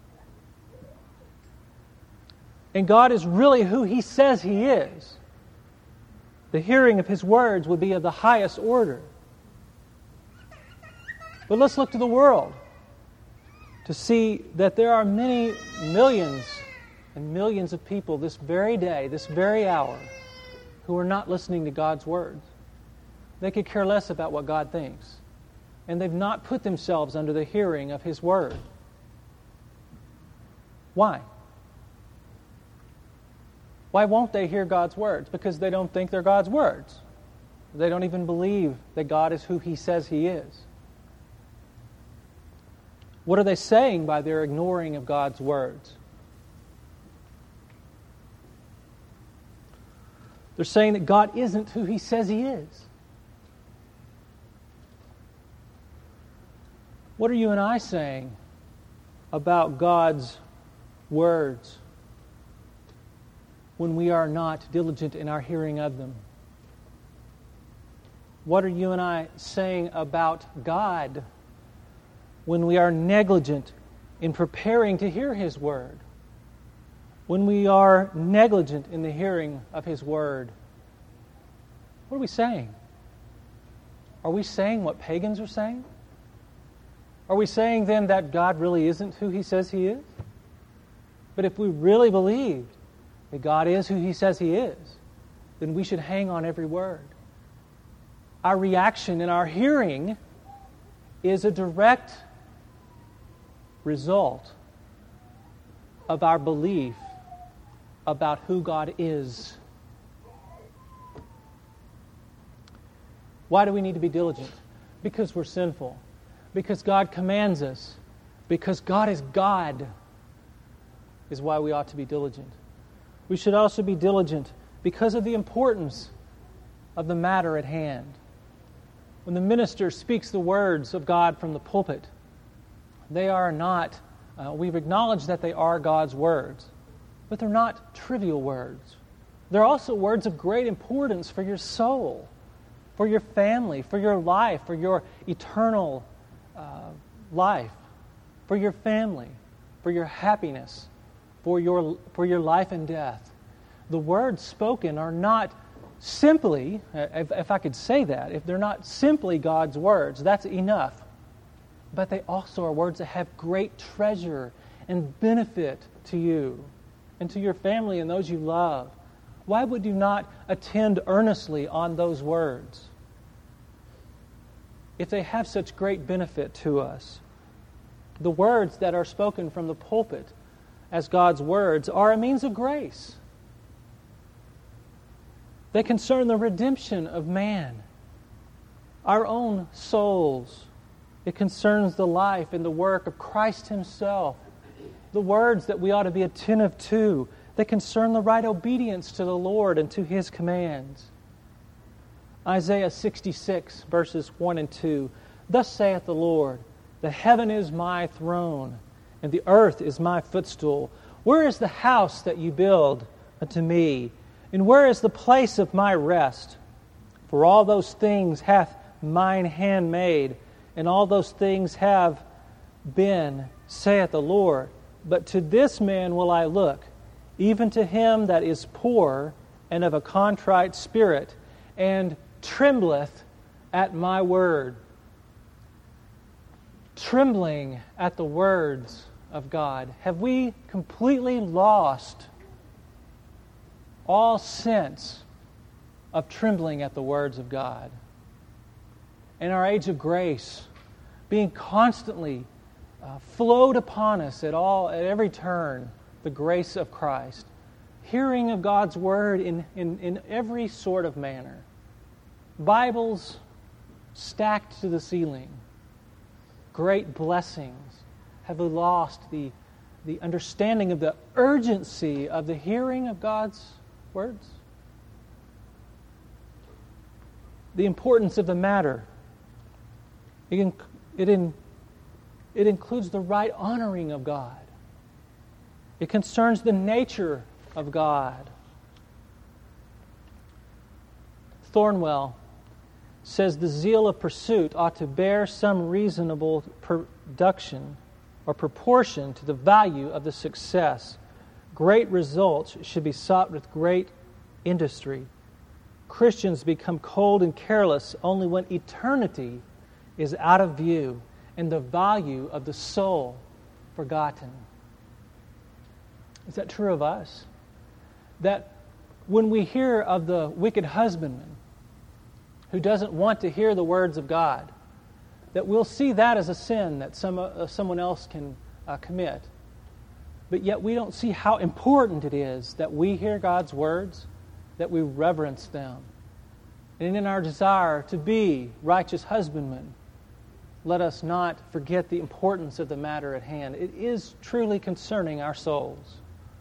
and God is really who He says He is, the hearing of His words would be of the highest order. But let's look to the world to see that there are many millions and millions of people this very day, this very hour, who are not listening to God's words. They could care less about what God thinks. And they've not put themselves under the hearing of His Word. Why? Why won't they hear God's words? Because they don't think they're God's words. They don't even believe that God is who He says He is. What are they saying by their ignoring of God's words? They're saying that God isn't who He says He is. What are you and I saying about God's words when we are not diligent in our hearing of them? What are you and I saying about God when we are negligent in preparing to hear His Word? When we are negligent in the hearing of His Word? What are we saying? Are we saying what pagans are saying? Are we saying then that God really isn't who He says He is? But if we really believed that God is who He says He is, then we should hang on every word. Our reaction and our hearing is a direct result of our belief about who God is. Why do we need to be diligent? Because we're sinful. Because God commands us. Because God is God is why we ought to be diligent. We should also be diligent because of the importance of the matter at hand. When the minister speaks the words of God from the pulpit, they are not, uh, we've acknowledged that they are God's words, but they're not trivial words. They're also words of great importance for your soul, for your family, for your life, for your eternal uh, life, for your family. for your happiness, for your, for your life and death. The words spoken are not simply, if, if I could say that, if they're not simply God's words, that's enough. But they also are words that have great treasure and benefit to you and to your family and those you love. Why would you not attend earnestly on those words if they have such great benefit to us? The words that are spoken from the pulpit as God's words are a means of grace. They concern the redemption of man, our own souls. It concerns the life and the work of Christ Himself. The words that we ought to be attentive to, they concern the right obedience to the Lord and to His commands. Isaiah sixty-six, verses one and two. Thus saith the Lord, the heaven is my throne, and the earth is my footstool. Where is the house that you build unto me? And where is the place of my rest? For all those things hath mine hand made, and all those things have been, saith the Lord. But to this man will I look, even to him that is poor and of a contrite spirit, and trembleth at my word. Trembling at the words of God. Have we completely lost all sense of trembling at the words of God? In our age of grace, being constantly uh, flowed upon us at all, at every turn, the grace of Christ, hearing of God's Word in, in, in every sort of manner, Bibles stacked to the ceiling, great blessings. Have we lost the, the understanding of the urgency of the hearing of God's words? The importance of the matter. It, in, it, in, it includes the right honoring of God. It concerns the nature of God. Thornwell says the zeal of pursuit ought to bear some reasonable production or proportion to the value of the success. Great results should be sought with great industry. Christians become cold and careless only when eternity is out of view and the value of the soul forgotten. Is that true of us? That when we hear of the wicked husbandman who doesn't want to hear the words of God, that we'll see that as a sin that some uh, someone else can uh, commit. But yet we don't see how important it is that we hear God's words, that we reverence them. And in our desire to be righteous husbandmen, let us not forget the importance of the matter at hand. It is truly concerning our souls.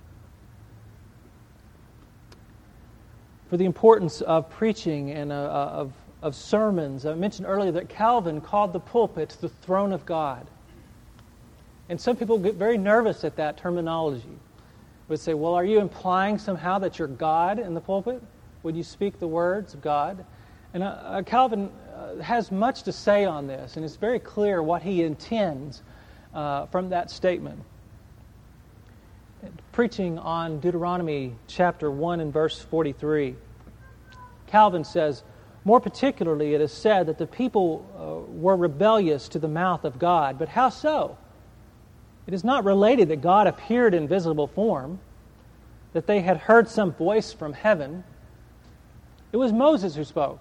For the importance of preaching and uh, of, of sermons, I mentioned earlier that Calvin called the pulpit the throne of God. And some people get very nervous at that terminology. Would say, well, are you implying somehow that you're God in the pulpit? Would you speak the words of God? And uh, Calvin uh, has much to say on this, and it's very clear what he intends uh, from that statement. Preaching on Deuteronomy chapter one and verse forty-three, Calvin says, more particularly it is said that the people uh, were rebellious to the mouth of God. But how so? It is not related that God appeared in visible form, that they had heard some voice from heaven. It was Moses who spoke.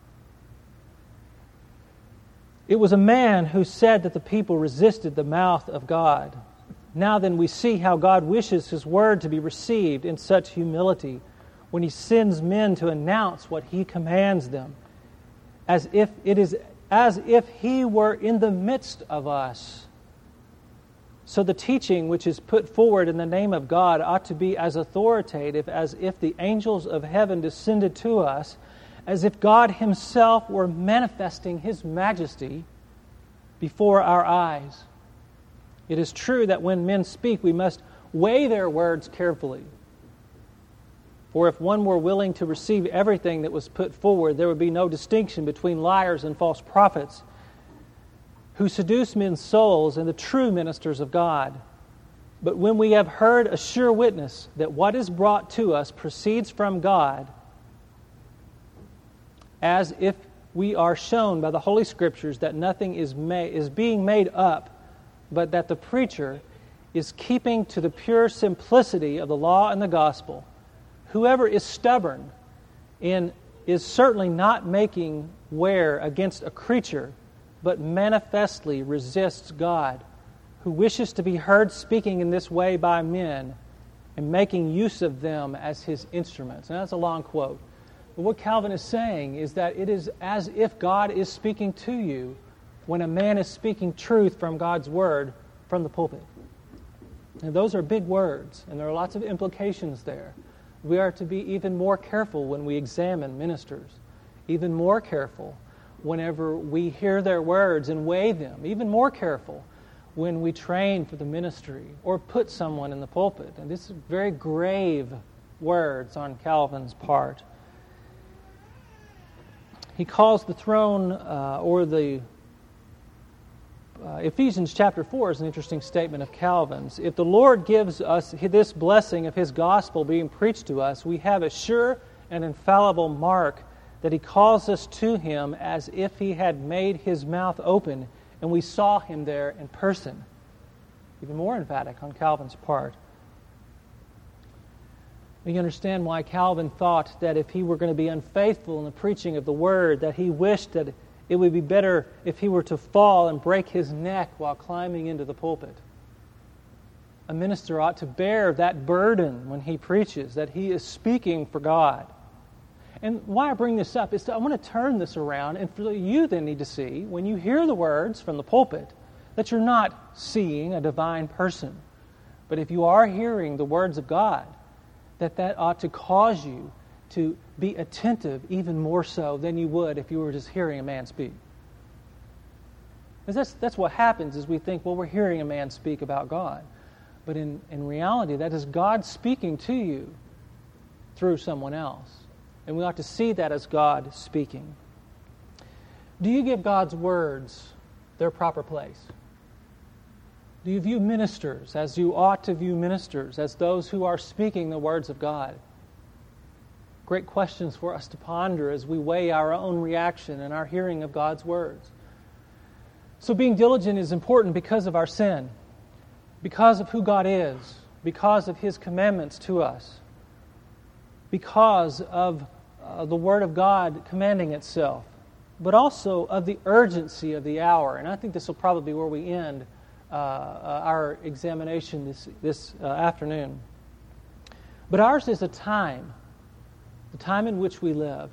It was a man who said that the people resisted the mouth of God. Now then we see how God wishes His word to be received in such humility when He sends men to announce what He commands them, as if it is as if He were in the midst of us. So the teaching which is put forward in the name of God ought to be as authoritative as if the angels of heaven descended to us, as if God Himself were manifesting His majesty before our eyes. It is true that when men speak, we must weigh their words carefully. For if one were willing to receive everything that was put forward, there would be no distinction between liars and false prophets, who seduce men's souls, and the true ministers of God. But when we have heard a sure witness that what is brought to us proceeds from God, as if we are shown by the Holy Scriptures that nothing is made, is being made up, but that the preacher is keeping to the pure simplicity of the law and the gospel, whoever is stubborn in is certainly not making war against a creature, but manifestly resists God, who wishes to be heard speaking in this way by men and making use of them as His instruments. And that's a long quote. But what Calvin is saying is that it is as if God is speaking to you when a man is speaking truth from God's Word from the pulpit. And those are big words, and there are lots of implications there. We are to be even more careful when we examine ministers, even more careful whenever we hear their words and weigh them, even more careful when we train for the ministry or put someone in the pulpit. And this is very grave words on Calvin's part. He calls the throne uh, or the Uh, Ephesians chapter four is an interesting statement of Calvin's. If the Lord gives us this blessing of His gospel being preached to us, we have a sure and infallible mark that He calls us to Him as if He had made His mouth open and we saw Him there in person. Even more emphatic on Calvin's part. We understand why Calvin thought that if he were going to be unfaithful in the preaching of the Word, that he wished that it would be better if he were to fall and break his neck while climbing into the pulpit. A minister ought to bear that burden when he preaches, that he is speaking for God. And why I bring this up is that I want to turn this around, and for you then need to see, when you hear the words from the pulpit, that you're not seeing a divine person. But if you are hearing the words of God, that that ought to cause you to be attentive even more so than you would if you were just hearing a man speak. Because that's, that's what happens is we think, well, we're hearing a man speak about God. But in, in reality, that is God speaking to you through someone else. And we ought to see that as God speaking. Do you give God's words their proper place? Do you view ministers as you ought to view ministers, as those who are speaking the words of God? Great questions for us to ponder as we weigh our own reaction and our hearing of God's words. So being diligent is important because of our sin, because of who God is, because of His commandments to us, because of uh, the Word of God commanding itself, but also of the urgency of the hour. And I think this will probably be where we end uh, uh, our examination this, this uh, afternoon. But ours is a time, the time in which we live,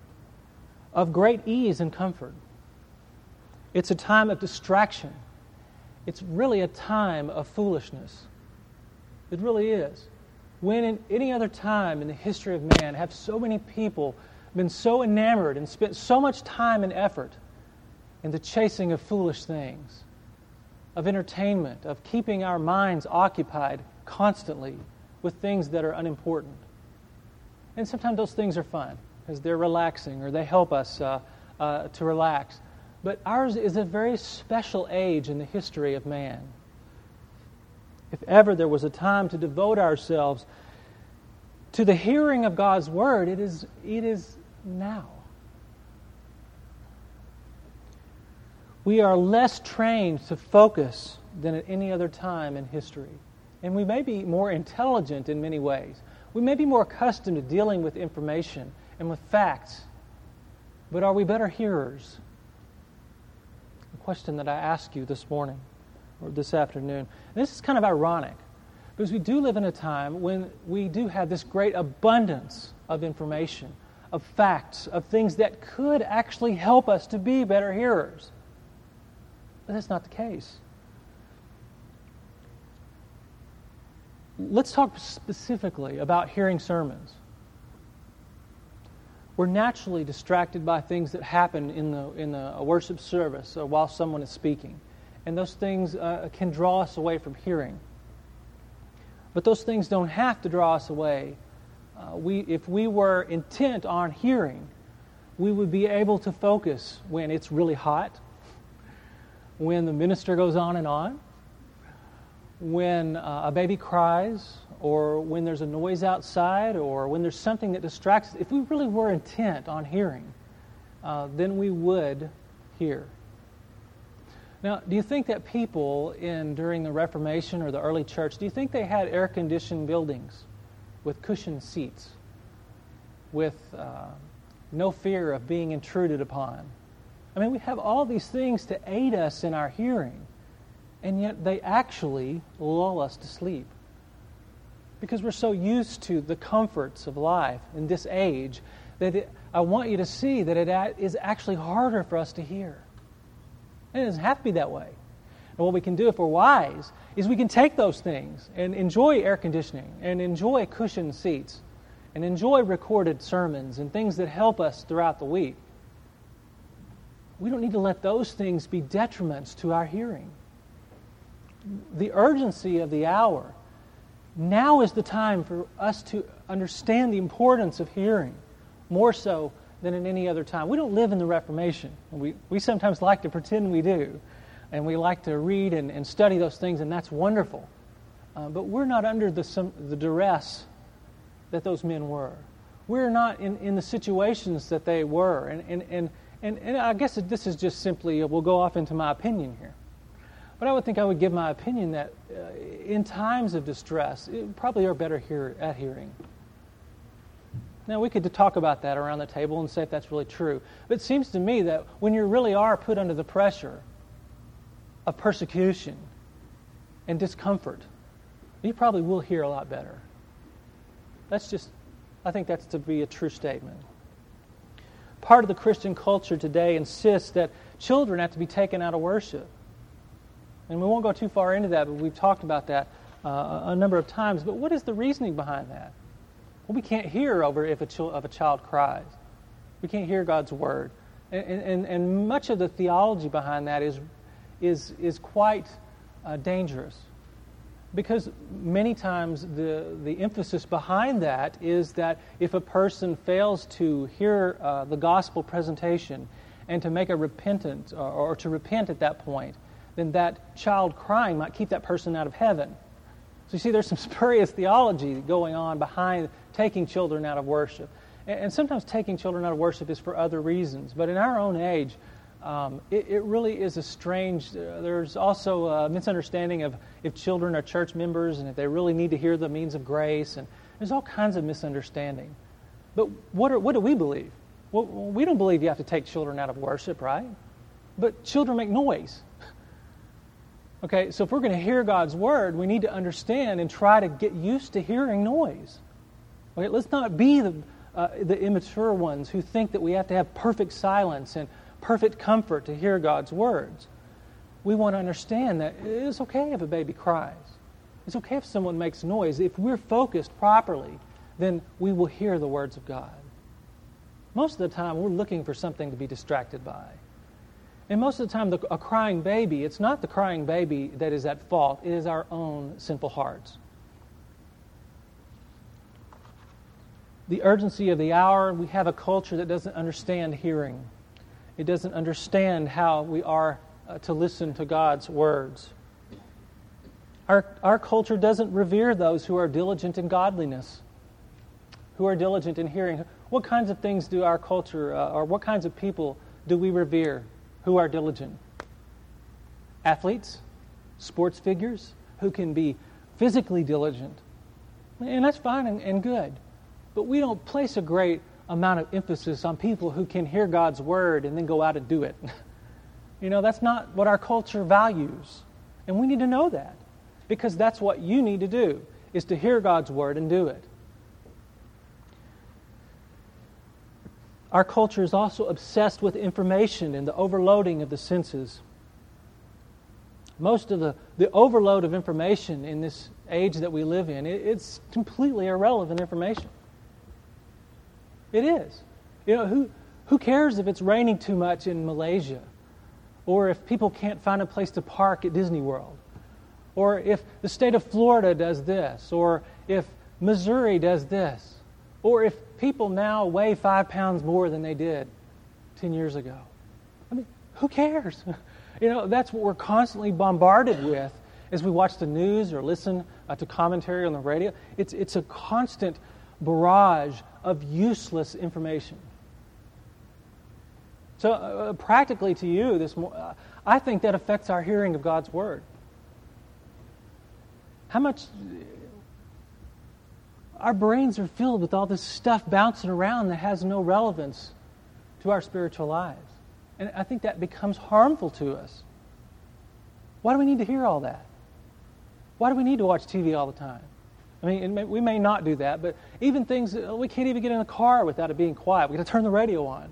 of great ease and comfort. It's a time of distraction. It's really a time of foolishness. It really is. When in any other time in the history of man have so many people been so enamored and spent so much time and effort in the chasing of foolish things, of entertainment, of keeping our minds occupied constantly with things that are unimportant. And sometimes those things are fun because they're relaxing or they help us uh, uh, to relax. But ours is a very special age in the history of man. If ever there was a time to devote ourselves to the hearing of God's Word, it is, it is now. We are less trained to focus than at any other time in history. And we may be more intelligent in many ways. We may be more accustomed to dealing with information and with facts. But are we better hearers? The question that I ask you this morning or this afternoon. And this is kind of ironic because we do live in a time when we do have this great abundance of information, of facts, of things that could actually help us to be better hearers. But that's not the case. Let's talk specifically about hearing sermons. We're naturally distracted by things that happen in the in the worship service or while someone is speaking. And those things uh, can draw us away from hearing. But those things don't have to draw us away. Uh, we, if we were intent on hearing, we would be able to focus when it's really hot, when the minister goes on and on, when uh, a baby cries, or when there's a noise outside, or when there's something that distracts us, if we really were intent on hearing, uh, then we would hear. Now, do you think that people in during the Reformation or the early church, do you think they had air-conditioned buildings with cushioned seats, with uh, no fear of being intruded upon? I mean, we have all these things to aid us in our hearing, and yet they actually lull us to sleep. Because we're so used to the comforts of life in this age that it, I want you to see that it is actually harder for us to hear. And it doesn't have to be that way. And what we can do if we're wise is we can take those things and enjoy air conditioning and enjoy cushioned seats and enjoy recorded sermons and things that help us throughout the week. We don't need to let those things be detriments to our hearing. The urgency of the hour, now is the time for us to understand the importance of hearing, more so than at any other time. We don't live in the Reformation. We, we sometimes like to pretend we do, and we like to read and, and study those things, and that's wonderful. Uh, but we're not under the, some, the duress that those men were. We're not in, in the situations that they were. And, and, and, and, and I guess this is just simply, we'll go off into my opinion here. But I would think I would give my opinion that uh, in times of distress, it probably are better hear, at hearing. Now, we could talk about that around the table and say if that's really true. But it seems to me that when you really are put under the pressure of persecution and discomfort, you probably will hear a lot better. That's just, I think that's to be a true statement. Part of the Christian culture today insists that children have to be taken out of worship. And we won't go too far into that, but we've talked about that uh, a number of times. But what is the reasoning behind that? Well, we can't hear over if a, ch- if a child cries. We can't hear God's word. And, and, and much of the theology behind that is, is, is quite uh, dangerous. Because many times the, the emphasis behind that is that if a person fails to hear uh, the gospel presentation and to make a repentant or, or to repent at that point, then that child crying might keep that person out of heaven. So you see, there's some spurious theology going on behind taking children out of worship. And, and sometimes taking children out of worship is for other reasons. But in our own age, um, it, it really is a strange... Uh, there's also a misunderstanding of if children are church members and if they really need to hear the means of grace. And there's all kinds of misunderstanding. But what, are, what do we believe? Well, we don't believe you have to take children out of worship, right? But children make noise. Okay, so if we're going to hear God's word, we need to understand and try to get used to hearing noise. Okay, let's not be the uh, the immature ones who think that we have to have perfect silence and perfect comfort to hear God's words. We want to understand that it's okay if a baby cries. It's okay if someone makes noise. If we're focused properly, then we will hear the words of God. Most of the time, we're looking for something to be distracted by. And most of the time, the, a crying baby, it's not the crying baby that is at fault. It is our own sinful hearts. The urgency of the hour, we have a culture that doesn't understand hearing. It doesn't understand how we are uh, to listen to God's words. Our, our culture doesn't revere those who are diligent in godliness, who are diligent in hearing. What kinds of things do our culture, uh, or what kinds of people do we revere? Who are diligent? Athletes, sports figures, who can be physically diligent. And that's fine and, and good. But we don't place a great amount of emphasis on people who can hear God's word and then go out and do it. You know, that's not what our culture values. And we need to know that. Because that's what you need to do, is to hear God's word and do it. Our culture is also obsessed with information and the overloading of the senses. Most of the, the overload of information in this age that we live in, it, it's completely irrelevant information. It is. You know, who, who cares if it's raining too much in Malaysia? Or if people can't find a place to park at Disney World? Or if the state of Florida does this? Or if Missouri does this? Or if people now weigh five pounds more than they did ten years ago. I mean, who cares? You know, that's what we're constantly bombarded with. as we watch the news or listen uh, to commentary on the radio. It's, it's a constant barrage of useless information. So uh, practically to you, this uh, I think that affects our hearing of God's Word. How much... Our brains are filled with all this stuff bouncing around that has no relevance to our spiritual lives. And I think that becomes harmful to us. Why do we need to hear all that? Why do we need to watch T V all the time? I mean, it may, we may not do that, but even things, we can't even get in a car without it being quiet. We've got to turn the radio on.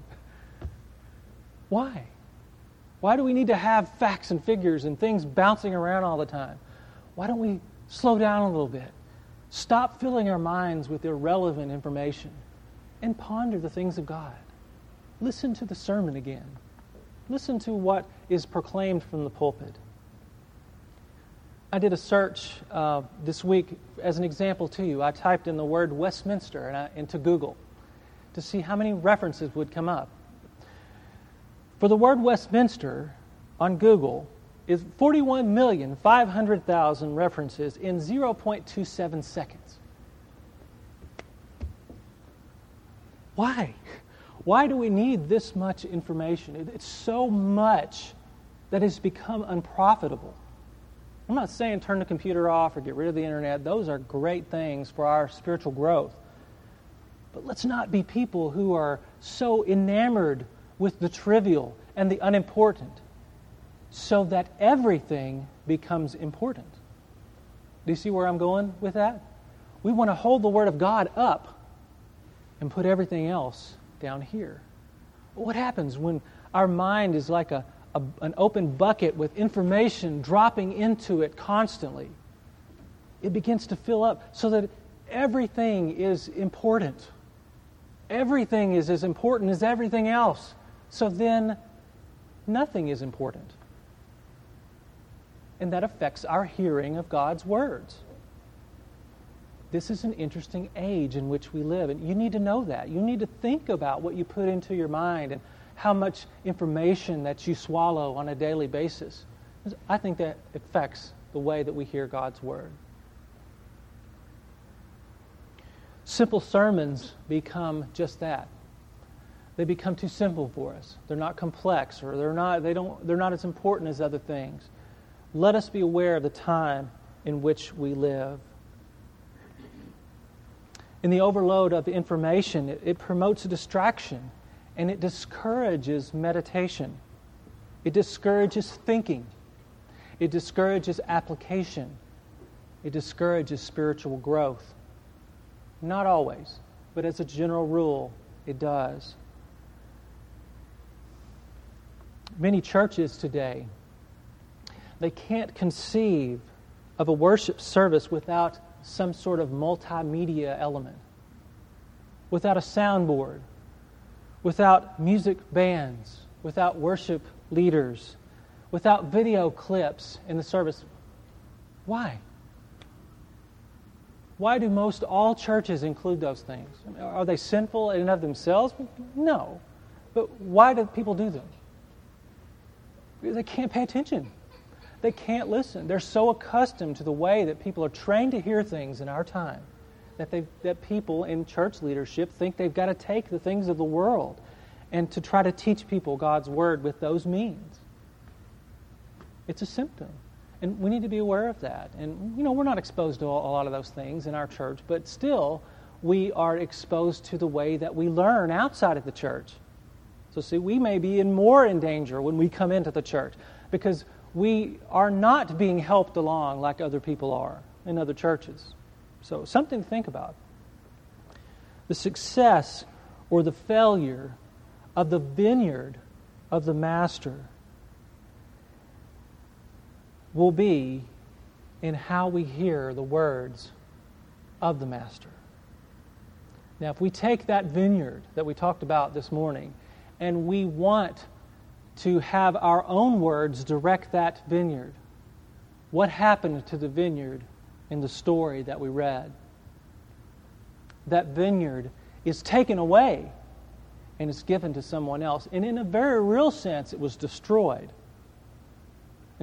Why? Why do we need to have facts and figures and things bouncing around all the time? Why don't we slow down a little bit? Stop filling our minds with irrelevant information and ponder the things of God. Listen to the sermon again. Listen to what is proclaimed from the pulpit. I did a search uh, this week as an example to you. I typed in the word Westminster and I, into Google to see how many references would come up. For the word Westminster on Google is forty-one million five hundred thousand references in zero point two seven seconds. Why? Why do we need this much information? It's so much that has become unprofitable. I'm not saying turn the computer off or get rid of the internet. Those are great things for our spiritual growth. But let's not be people who are so enamored with the trivial and the unimportant so that everything becomes important. Do you see where I'm going with that? We want to hold the Word of God up and put everything else down here. What happens when our mind is like a, a, an open bucket with information dropping into it constantly? It begins to fill up so that everything is important. Everything is as important as everything else. So then nothing is important. And that affects our hearing of God's words. This is an interesting age in which we live, and you need to know that. You need to think about what you put into your mind and how much information that you swallow on a daily basis. I think that affects the way that we hear God's Word. Simple sermons become just that. They become too simple for us. They're not complex, or they're not they don't they're not as important as other things. Let us be aware of the time in which we live. In the overload of information, it, it promotes a distraction, and it discourages meditation. It discourages thinking. It discourages application. It discourages spiritual growth. Not always, but as a general rule, it does. Many churches today, they can't conceive of a worship service without some sort of multimedia element, without a soundboard, without music bands, without worship leaders, without video clips in the service. Why? Why do most all churches include those things? Are they sinful in and of themselves? No. But why do people do them? Because they can't pay attention. They can't listen. They're so accustomed to the way that people are trained to hear things in our time that they that people in church leadership think they've got to take the things of the world and to try to teach people God's Word with those means. It's a symptom. And we need to be aware of that. And, you know, we're not exposed to a lot of those things in our church, but still we are exposed to the way that we learn outside of the church. So see, we may be in more in danger when we come into the church because we are not being helped along like other people are in other churches. So something to think about. The success or the failure of the vineyard of the Master will be in how we hear the words of the Master. Now, if we take that vineyard that we talked about this morning and we want to have our own words direct that vineyard, what happened to the vineyard in the story that we read? That vineyard is taken away and is given to someone else. And in a very real sense, it was destroyed.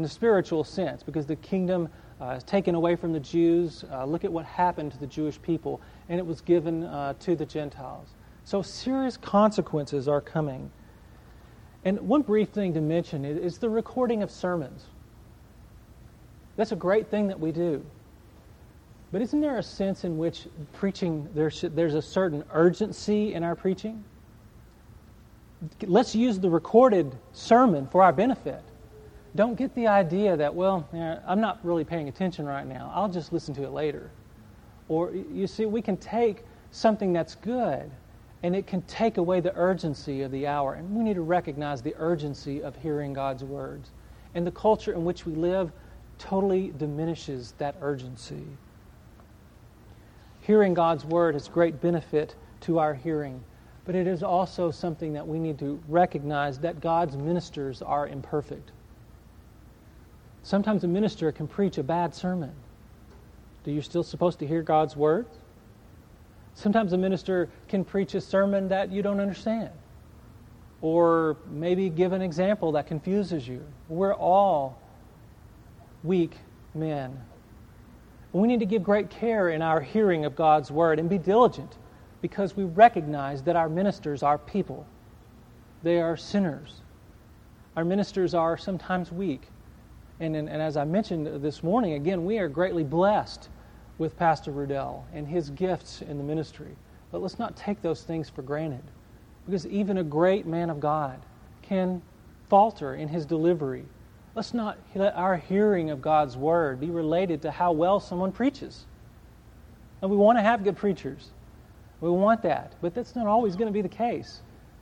in the spiritual sense, because the kingdom uh, is taken away from the Jews. Uh, look at what happened to the Jewish people, and it was given uh, to the Gentiles. So serious consequences are coming. And one brief thing to mention is the recording of sermons. That's a great thing that we do. But isn't there a sense in which preaching, there should, there's a certain urgency in our preaching? Let's use the recorded sermon for our benefit. Don't get the idea that, well, I'm not really paying attention right now. I'll just listen to it later. Or, you see, we can take something that's good, and it can take away the urgency of the hour. And we need to recognize the urgency of hearing God's words. And the culture in which we live totally diminishes that urgency. Hearing God's word has great benefit to our hearing, but it is also something that we need to recognize that God's ministers are imperfect. Sometimes a minister can preach a bad sermon. Do you still supposed to hear God's words? Sometimes a minister can preach a sermon that you don't understand, or maybe give an example that confuses you. We're all weak men. We need to give great care in our hearing of God's word and be diligent, because we recognize that our ministers are people. They are sinners. Our ministers are sometimes weak. And, and, and as I mentioned this morning, again, we are greatly blessed with Pastor Rudell and his gifts in the ministry. But let's not take those things for granted, because even a great man of God can falter in his delivery. Let's not let our hearing of God's word be related to how well someone preaches. And we want to have good preachers. We want that, but that's not always going to be the case.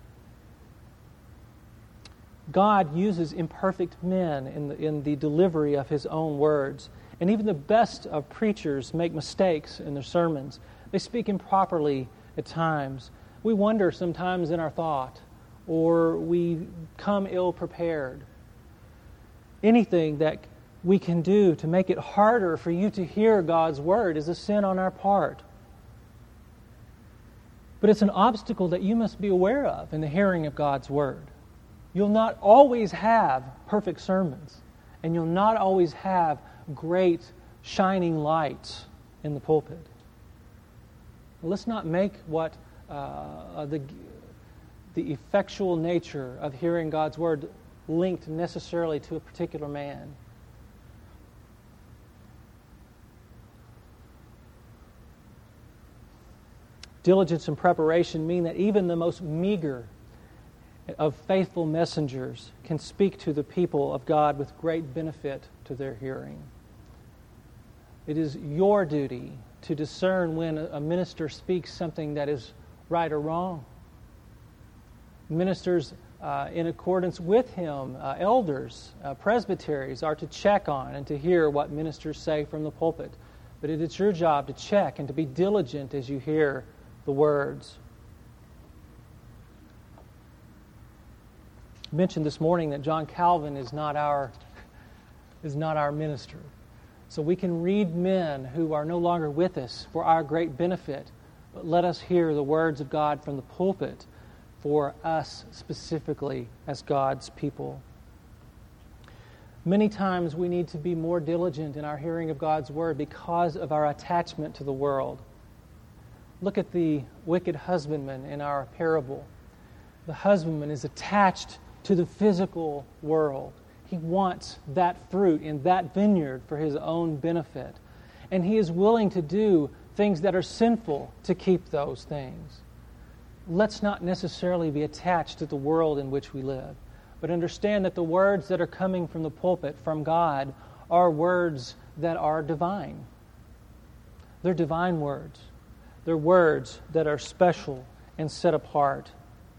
God uses imperfect men in the, in the delivery of His own words. And even the best of preachers make mistakes in their sermons. They speak improperly at times. We wonder sometimes in our thought, or we come ill-prepared. Anything that we can do to make it harder for you to hear God's word is a sin on our part. But it's an obstacle that you must be aware of in the hearing of God's word. You'll not always have perfect sermons, and you'll not always have great shining lights in the pulpit. Let's not make what uh, the, the effectual nature of hearing God's word linked necessarily to a particular man. Diligence and preparation mean that even the most meager of faithful messengers can speak to the people of God with great benefit to their hearing. It is your duty to discern when a minister speaks something that is right or wrong. Ministers uh, in accordance with him, uh, elders, uh, presbyteries, are to check on and to hear what ministers say from the pulpit. But it is your job to check and to be diligent as you hear the words. I mentioned this morning that John Calvin is not our is not our minister. So we can read men who are no longer with us for our great benefit, but let us hear the words of God from the pulpit for us specifically as God's people. Many times we need to be more diligent in our hearing of God's word because of our attachment to the world. Look at the wicked husbandman in our parable. The husbandman is attached to the physical world. He wants that fruit in that vineyard for his own benefit. And he is willing to do things that are sinful to keep those things. Let's not necessarily be attached to the world in which we live, but understand that the words that are coming from the pulpit, from God, are words that are divine. They're divine words. They're words that are special and set apart.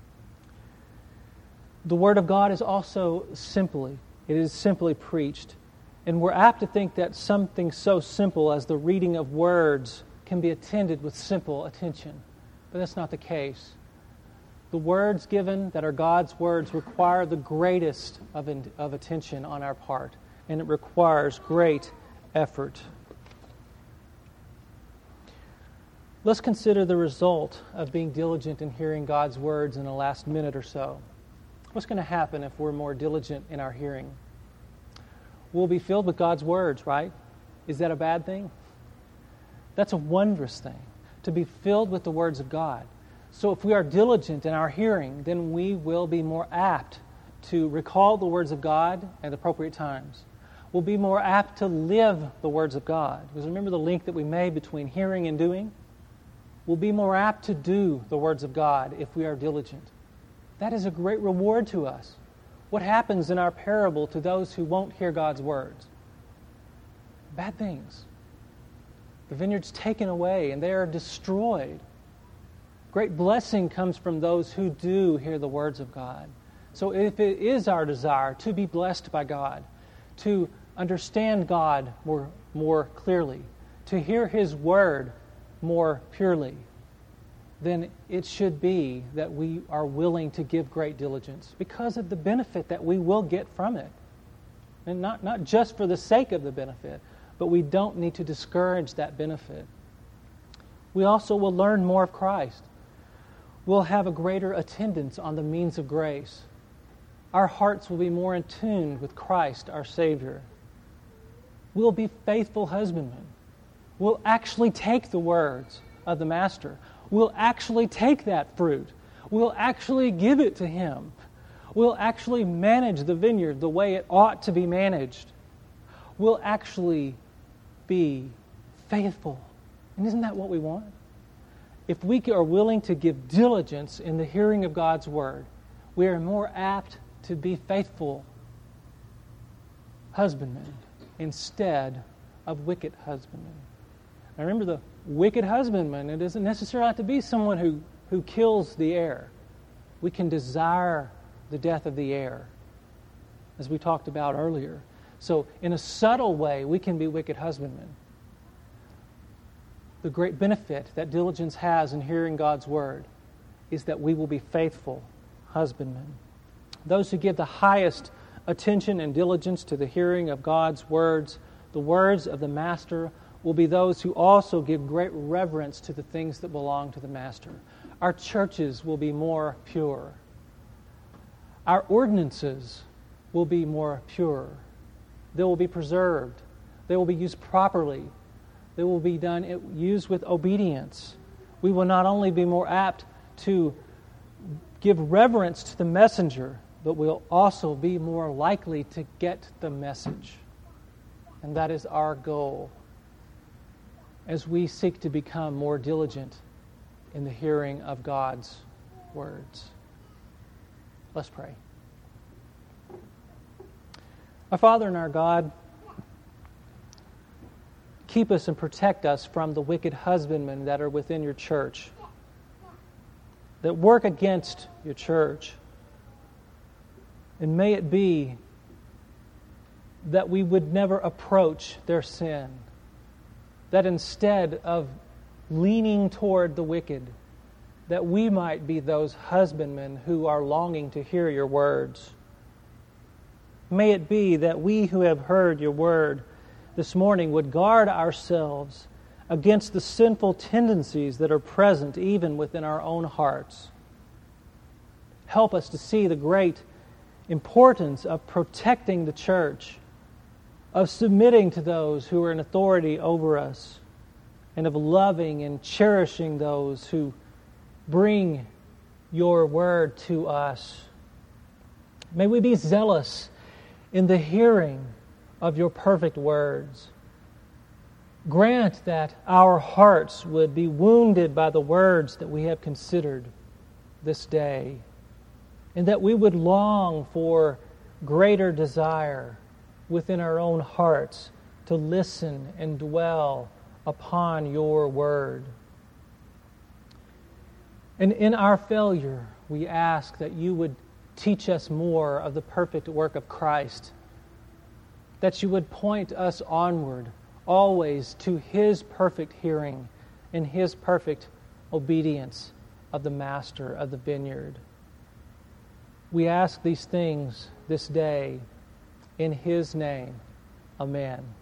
The Word of God is also simply, it is simply preached. And we're apt to think that something so simple as the reading of words can be attended with simple attention. But that's not the case. The words given that are God's words require the greatest of, in, of attention on our part, and it requires great effort. Let's consider the result of being diligent in hearing God's words in the last minute or so. What's going to happen if we're more diligent in our hearing? we'll be filled with God's words, right? Is that a bad thing? That's a wondrous thing, to be filled with the words of God. So if we are diligent in our hearing, then we will be more apt to recall the words of God at appropriate times. We'll be more apt to live the words of God. Because remember the link that we made between hearing and doing? We'll be more apt to do the words of God if we are diligent. That is a great reward to us. What happens in our parable to those who won't hear God's words? Bad things. The vineyard's taken away and they are destroyed. Great blessing comes from those who do hear the words of God. So if it is our desire to be blessed by God, to understand God more, more clearly, to hear His Word more purely, then it should be that we are willing to give great diligence because of the benefit that we will get from it. And not, not just for the sake of the benefit, but we don't need to discourage that benefit. We also will learn more of Christ. We'll have a greater attendance on the means of grace. Our hearts will be more in tune with Christ, our Savior. We'll be faithful husbandmen. We'll actually take the words of the Master. We'll actually take that fruit. We'll actually give it to Him. We'll actually manage the vineyard the way it ought to be managed. We'll actually be faithful. And isn't that what we want? If we are willing to give diligence in the hearing of God's Word, we are more apt to be faithful husbandmen instead of wicked husbandmen. Now remember, the wicked husbandman, it doesn't necessarily have to be someone who, who kills the heir. We can desire the death of the heir, as we talked about earlier. So in a subtle way, we can be wicked husbandmen. The great benefit that diligence has in hearing God's Word is that we will be faithful husbandmen. Those who give the highest attention and diligence to the hearing of God's words, the words of the Master, will be those who also give great reverence to the things that belong to the Master. Our churches will be more pure. Our ordinances will be more pure. They will be preserved. They will be used properly. They will be done, used with obedience. We will not only be more apt to give reverence to the messenger, but we'll also be more likely to get the message. And that is our goal as we seek to become more diligent in the hearing of God's words. Let's pray. Our Father and our God, keep us and protect us from the wicked husbandmen that are within your church, that work against your church. And may it be that we would never approach their sin, that instead of leaning toward the wicked, that we might be those husbandmen who are longing to hear your words. May it be that we who have heard your word this morning would guard ourselves against the sinful tendencies that are present even within our own hearts. Help us to see the great importance of protecting the church, of submitting to those who are in authority over us, and of loving and cherishing those who bring your word to us. May we be zealous in the hearing of your perfect words. Grant that our hearts would be wounded by the words that we have considered this day, and that we would long for greater desire within our own hearts to listen and dwell upon your word. And in our failure, we ask that you would teach us more of the perfect work of Christ, that you would point us onward always to His perfect hearing and His perfect obedience of the Master of the vineyard. We ask these things this day in His name. Amen.